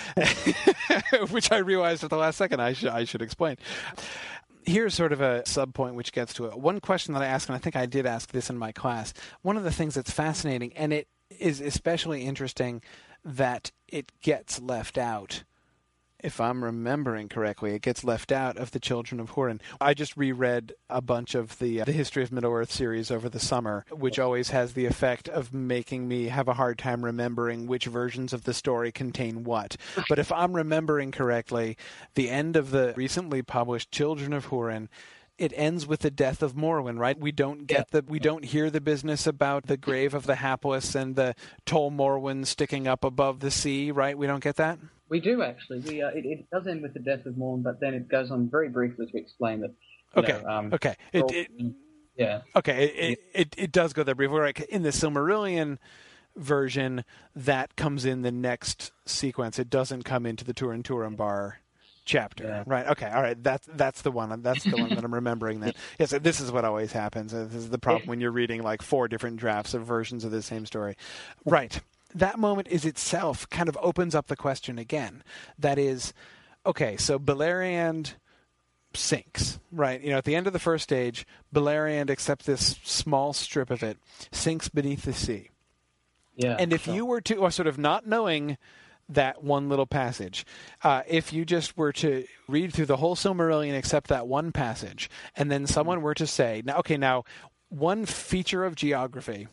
which I realized at the last second I, sh- I should explain. Here's sort of a sub-point which gets to it. One question that I ask, and I think I did ask this in my class, one of the things that's fascinating, and it is especially interesting that it gets left out, if I'm remembering correctly, it gets left out of the Children of Hurin. I just reread a bunch of the uh, the History of Middle-earth series over the summer, which always has the effect of making me have a hard time remembering which versions of the story contain what. But if I'm remembering correctly, the end of the recently published Children of Hurin, it ends with the death of Morwen, right? We don't get the, we don't hear the business about the grave of the hapless and the Tol Morwen sticking up above the sea, right? We don't get that? We do, actually. We uh, it, it does end with the death of Morwen, but then it goes on very briefly to explain that. Okay. Know, um, okay. It, it, yeah. Okay. It, it it it does go there briefly. Right. In the Silmarillion version, that comes in the next sequence. It doesn't come into the Turin Turambar chapter. Yeah. Right. Okay. All right. That's that's the one. That's the one that I'm remembering. Then yes, this is what always happens. This is the problem when you're reading like four different drafts of versions of the same story. Right. That moment is itself kind of opens up the question again. That is, okay. So Beleriand sinks. Right. You know, at the end of the first stage, Beleriand, except this small strip of it, sinks beneath the sea. Yeah. And if sure. you were to, or sort of not knowing that one little passage, uh, if you just were to read through the whole Silmarillion except that one passage, and then someone were to say, now, okay, now, one feature of geography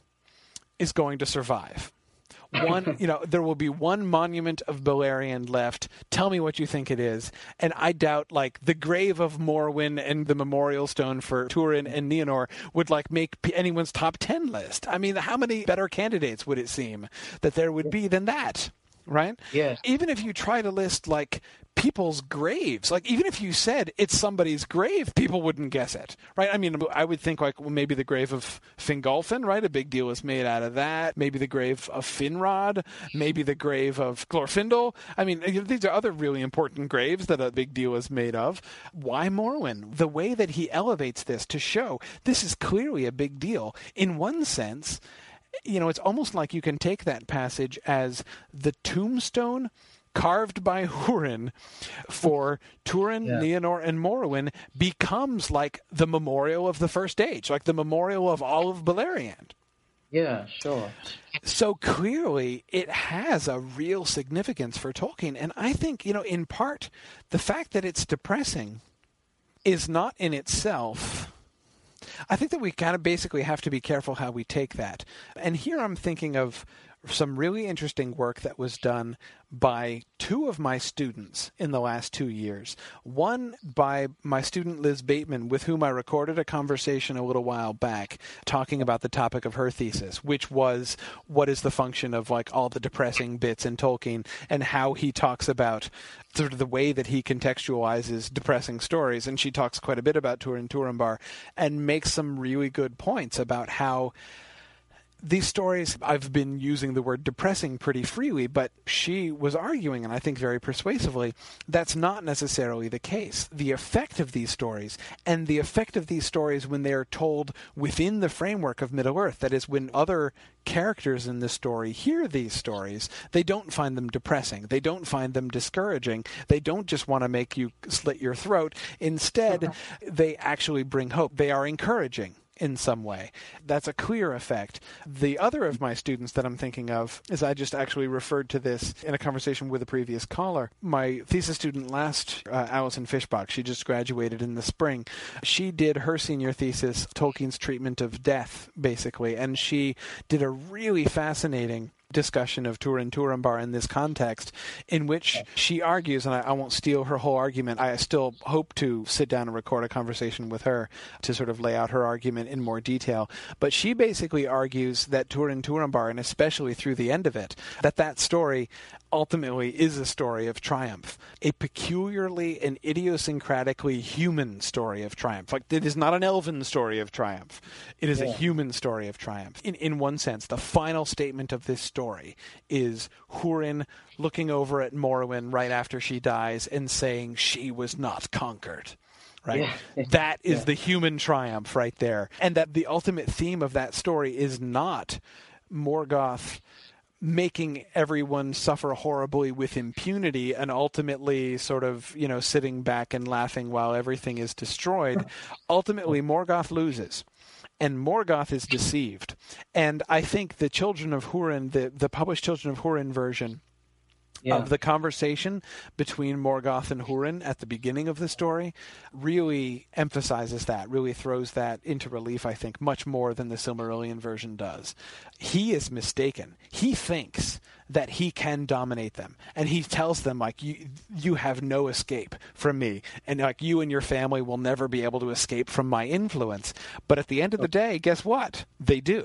is going to survive. One, you know, there will be one monument of Beleriand left. Tell me what you think it is. And I doubt, like, the grave of Morwen and the memorial stone for Turin and Nienor would, like, make p- anyone's top ten list. I mean, how many better candidates would it seem that there would be than that? Right? Yes. Even if you try to list, like, people's graves, like, even if you said it's somebody's grave, people wouldn't guess it, right? I mean, I would think, like, well, maybe the grave of Fingolfin, right? A big deal was made out of that. Maybe the grave of Finrod. Maybe the grave of Glorfindel. I mean, these are other really important graves that a big deal is made of. Why Morwen? The way that he elevates this to show this is clearly a big deal. In one sense, you know, it's almost like you can take that passage as the tombstone carved by Hurin for Turin, yeah. Nienor, and Morwen becomes like the memorial of the First Age, like the memorial of all of Beleriand. Yeah, sure. So clearly it has a real significance for Tolkien. And I think, you know, in part, the fact that it's depressing is not in itself... I think that we kind of basically have to be careful how we take that. And here I'm thinking of some really interesting work that was done by two of my students in the last two years. One by my student Liz Bateman, with whom I recorded a conversation a little while back talking about the topic of her thesis, which was what is the function of like all the depressing bits in Tolkien, and how he talks about sort of the way that he contextualizes depressing stories. And she talks quite a bit about Turin Turambar and makes some really good points about how these stories, I've been using the word depressing pretty freely, but she was arguing, and I think very persuasively, that's not necessarily the case. The effect of these stories, and the effect of these stories when they are told within the framework of Middle-earth, that is, when other characters in the story hear these stories, they don't find them depressing. They don't find them discouraging. They don't just want to make you slit your throat. Instead, they actually bring hope. They are encouraging in some way. That's a clear effect. The other of my students that I'm thinking of is, I just actually referred to this in a conversation with a previous caller. My thesis student last, uh, Alison Fishbach, she just graduated in the spring. She did her senior thesis, Tolkien's treatment of death, basically, and she did a really fascinating discussion of Turin Turambar in this context, in which she argues, and I, I won't steal her whole argument, I still hope to sit down and record a conversation with her to sort of lay out her argument in more detail, but she basically argues that Turin Turambar, and especially through the end of it, that that story ultimately is a story of triumph, a peculiarly and idiosyncratically human story of triumph. Like, it is not an elven story of triumph. It is yeah. a human story of triumph. In in one sense, the final statement of this story is Hurin looking over at Morwen right after she dies and saying she was not conquered. Right? Yeah. That is yeah. the human triumph right there. And that the ultimate theme of that story is not Morgoth making everyone suffer horribly with impunity and ultimately sort of, you know, sitting back and laughing while everything is destroyed. Ultimately, Morgoth loses. And Morgoth is deceived. And I think the Children of Hurin, the, the published Children of Hurin version yeah. of the conversation between Morgoth and Hurin at the beginning of the story really emphasizes that, really throws that into relief, I think, much more than the Silmarillion version does. He is mistaken. He thinks that he can dominate them. And he tells them, like, you, you have no escape from me. And, like, you and your family will never be able to escape from my influence. But at the end of the day, guess what? They do.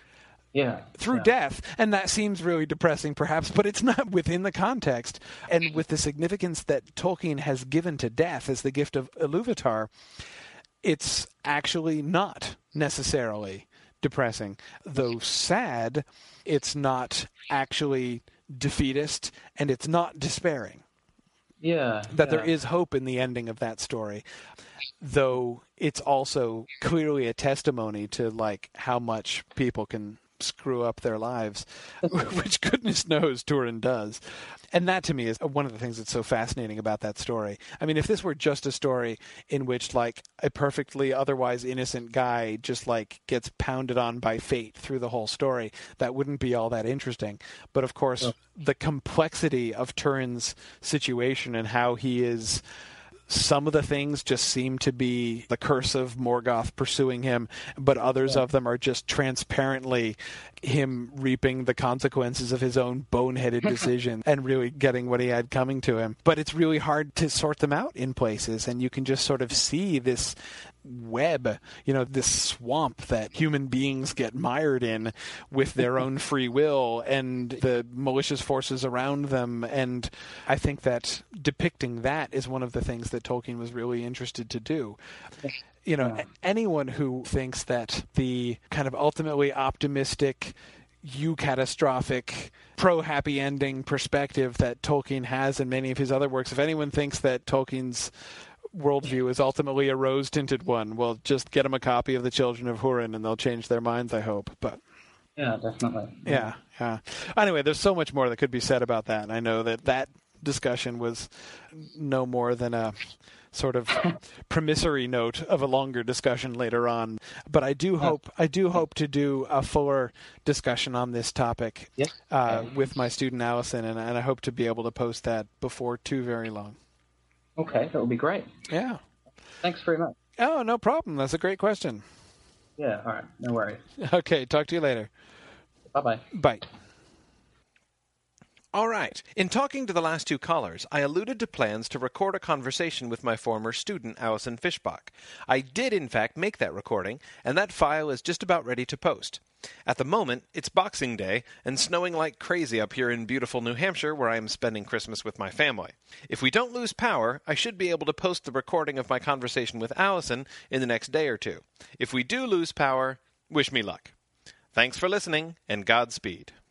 Yeah. Through yeah. death. And that seems really depressing, perhaps, but it's not within the context. And with the significance that Tolkien has given to death as the gift of Iluvatar, it's actually not necessarily depressing. Though sad, it's not actually defeatist, and it's not despairing. Yeah. that yeah. there is hope in the ending of that story, though it's also clearly a testimony to like how much people can screw up their lives, which goodness knows Turin does. And that to me is one of the things that's so fascinating about that story. I mean, if this were just a story in which like a perfectly otherwise innocent guy just like gets pounded on by fate through the whole story, that wouldn't be all that interesting. But of course, oh. the complexity of Turin's situation and how he is... Some of the things just seem to be the curse of Morgoth pursuing him, but others yeah. of them are just transparently him reaping the consequences of his own boneheaded decision and really getting what he had coming to him. But it's really hard to sort them out in places, and you can just sort of see this web, you know, this swamp that human beings get mired in with their own free will and the malicious forces around them. And I think that depicting that is one of the things that Tolkien was really interested to do. You know, yeah. anyone who thinks that the kind of ultimately optimistic, eucatastrophic, pro-happy ending perspective that Tolkien has in many of his other works, if anyone thinks that Tolkien's worldview is ultimately a rose-tinted one, well, just get them a copy of The Children of Húrin and they'll change their minds, I hope. But yeah, definitely. Yeah, yeah. Anyway, there's so much more that could be said about that. And I know that that discussion was no more than a sort of promissory note of a longer discussion later on. But I do hope I do hope to do a fuller discussion on this topic yes. uh, with my student Allison, and, and I hope to be able to post that before too very long. Okay, that would be great. Yeah. Thanks very much. Oh, no problem. That's a great question. Yeah, all right. No worries. Okay, talk to you later. Bye-bye. Bye. All right. In talking to the last two callers, I alluded to plans to record a conversation with my former student, Alison Fischbach. I did, in fact, make that recording, and that file is just about ready to post. At the moment, it's Boxing Day and snowing like crazy up here in beautiful New Hampshire, where I am spending Christmas with my family. If we don't lose power, I should be able to post the recording of my conversation with Allison in the next day or two. If we do lose power, wish me luck. Thanks for listening, and Godspeed.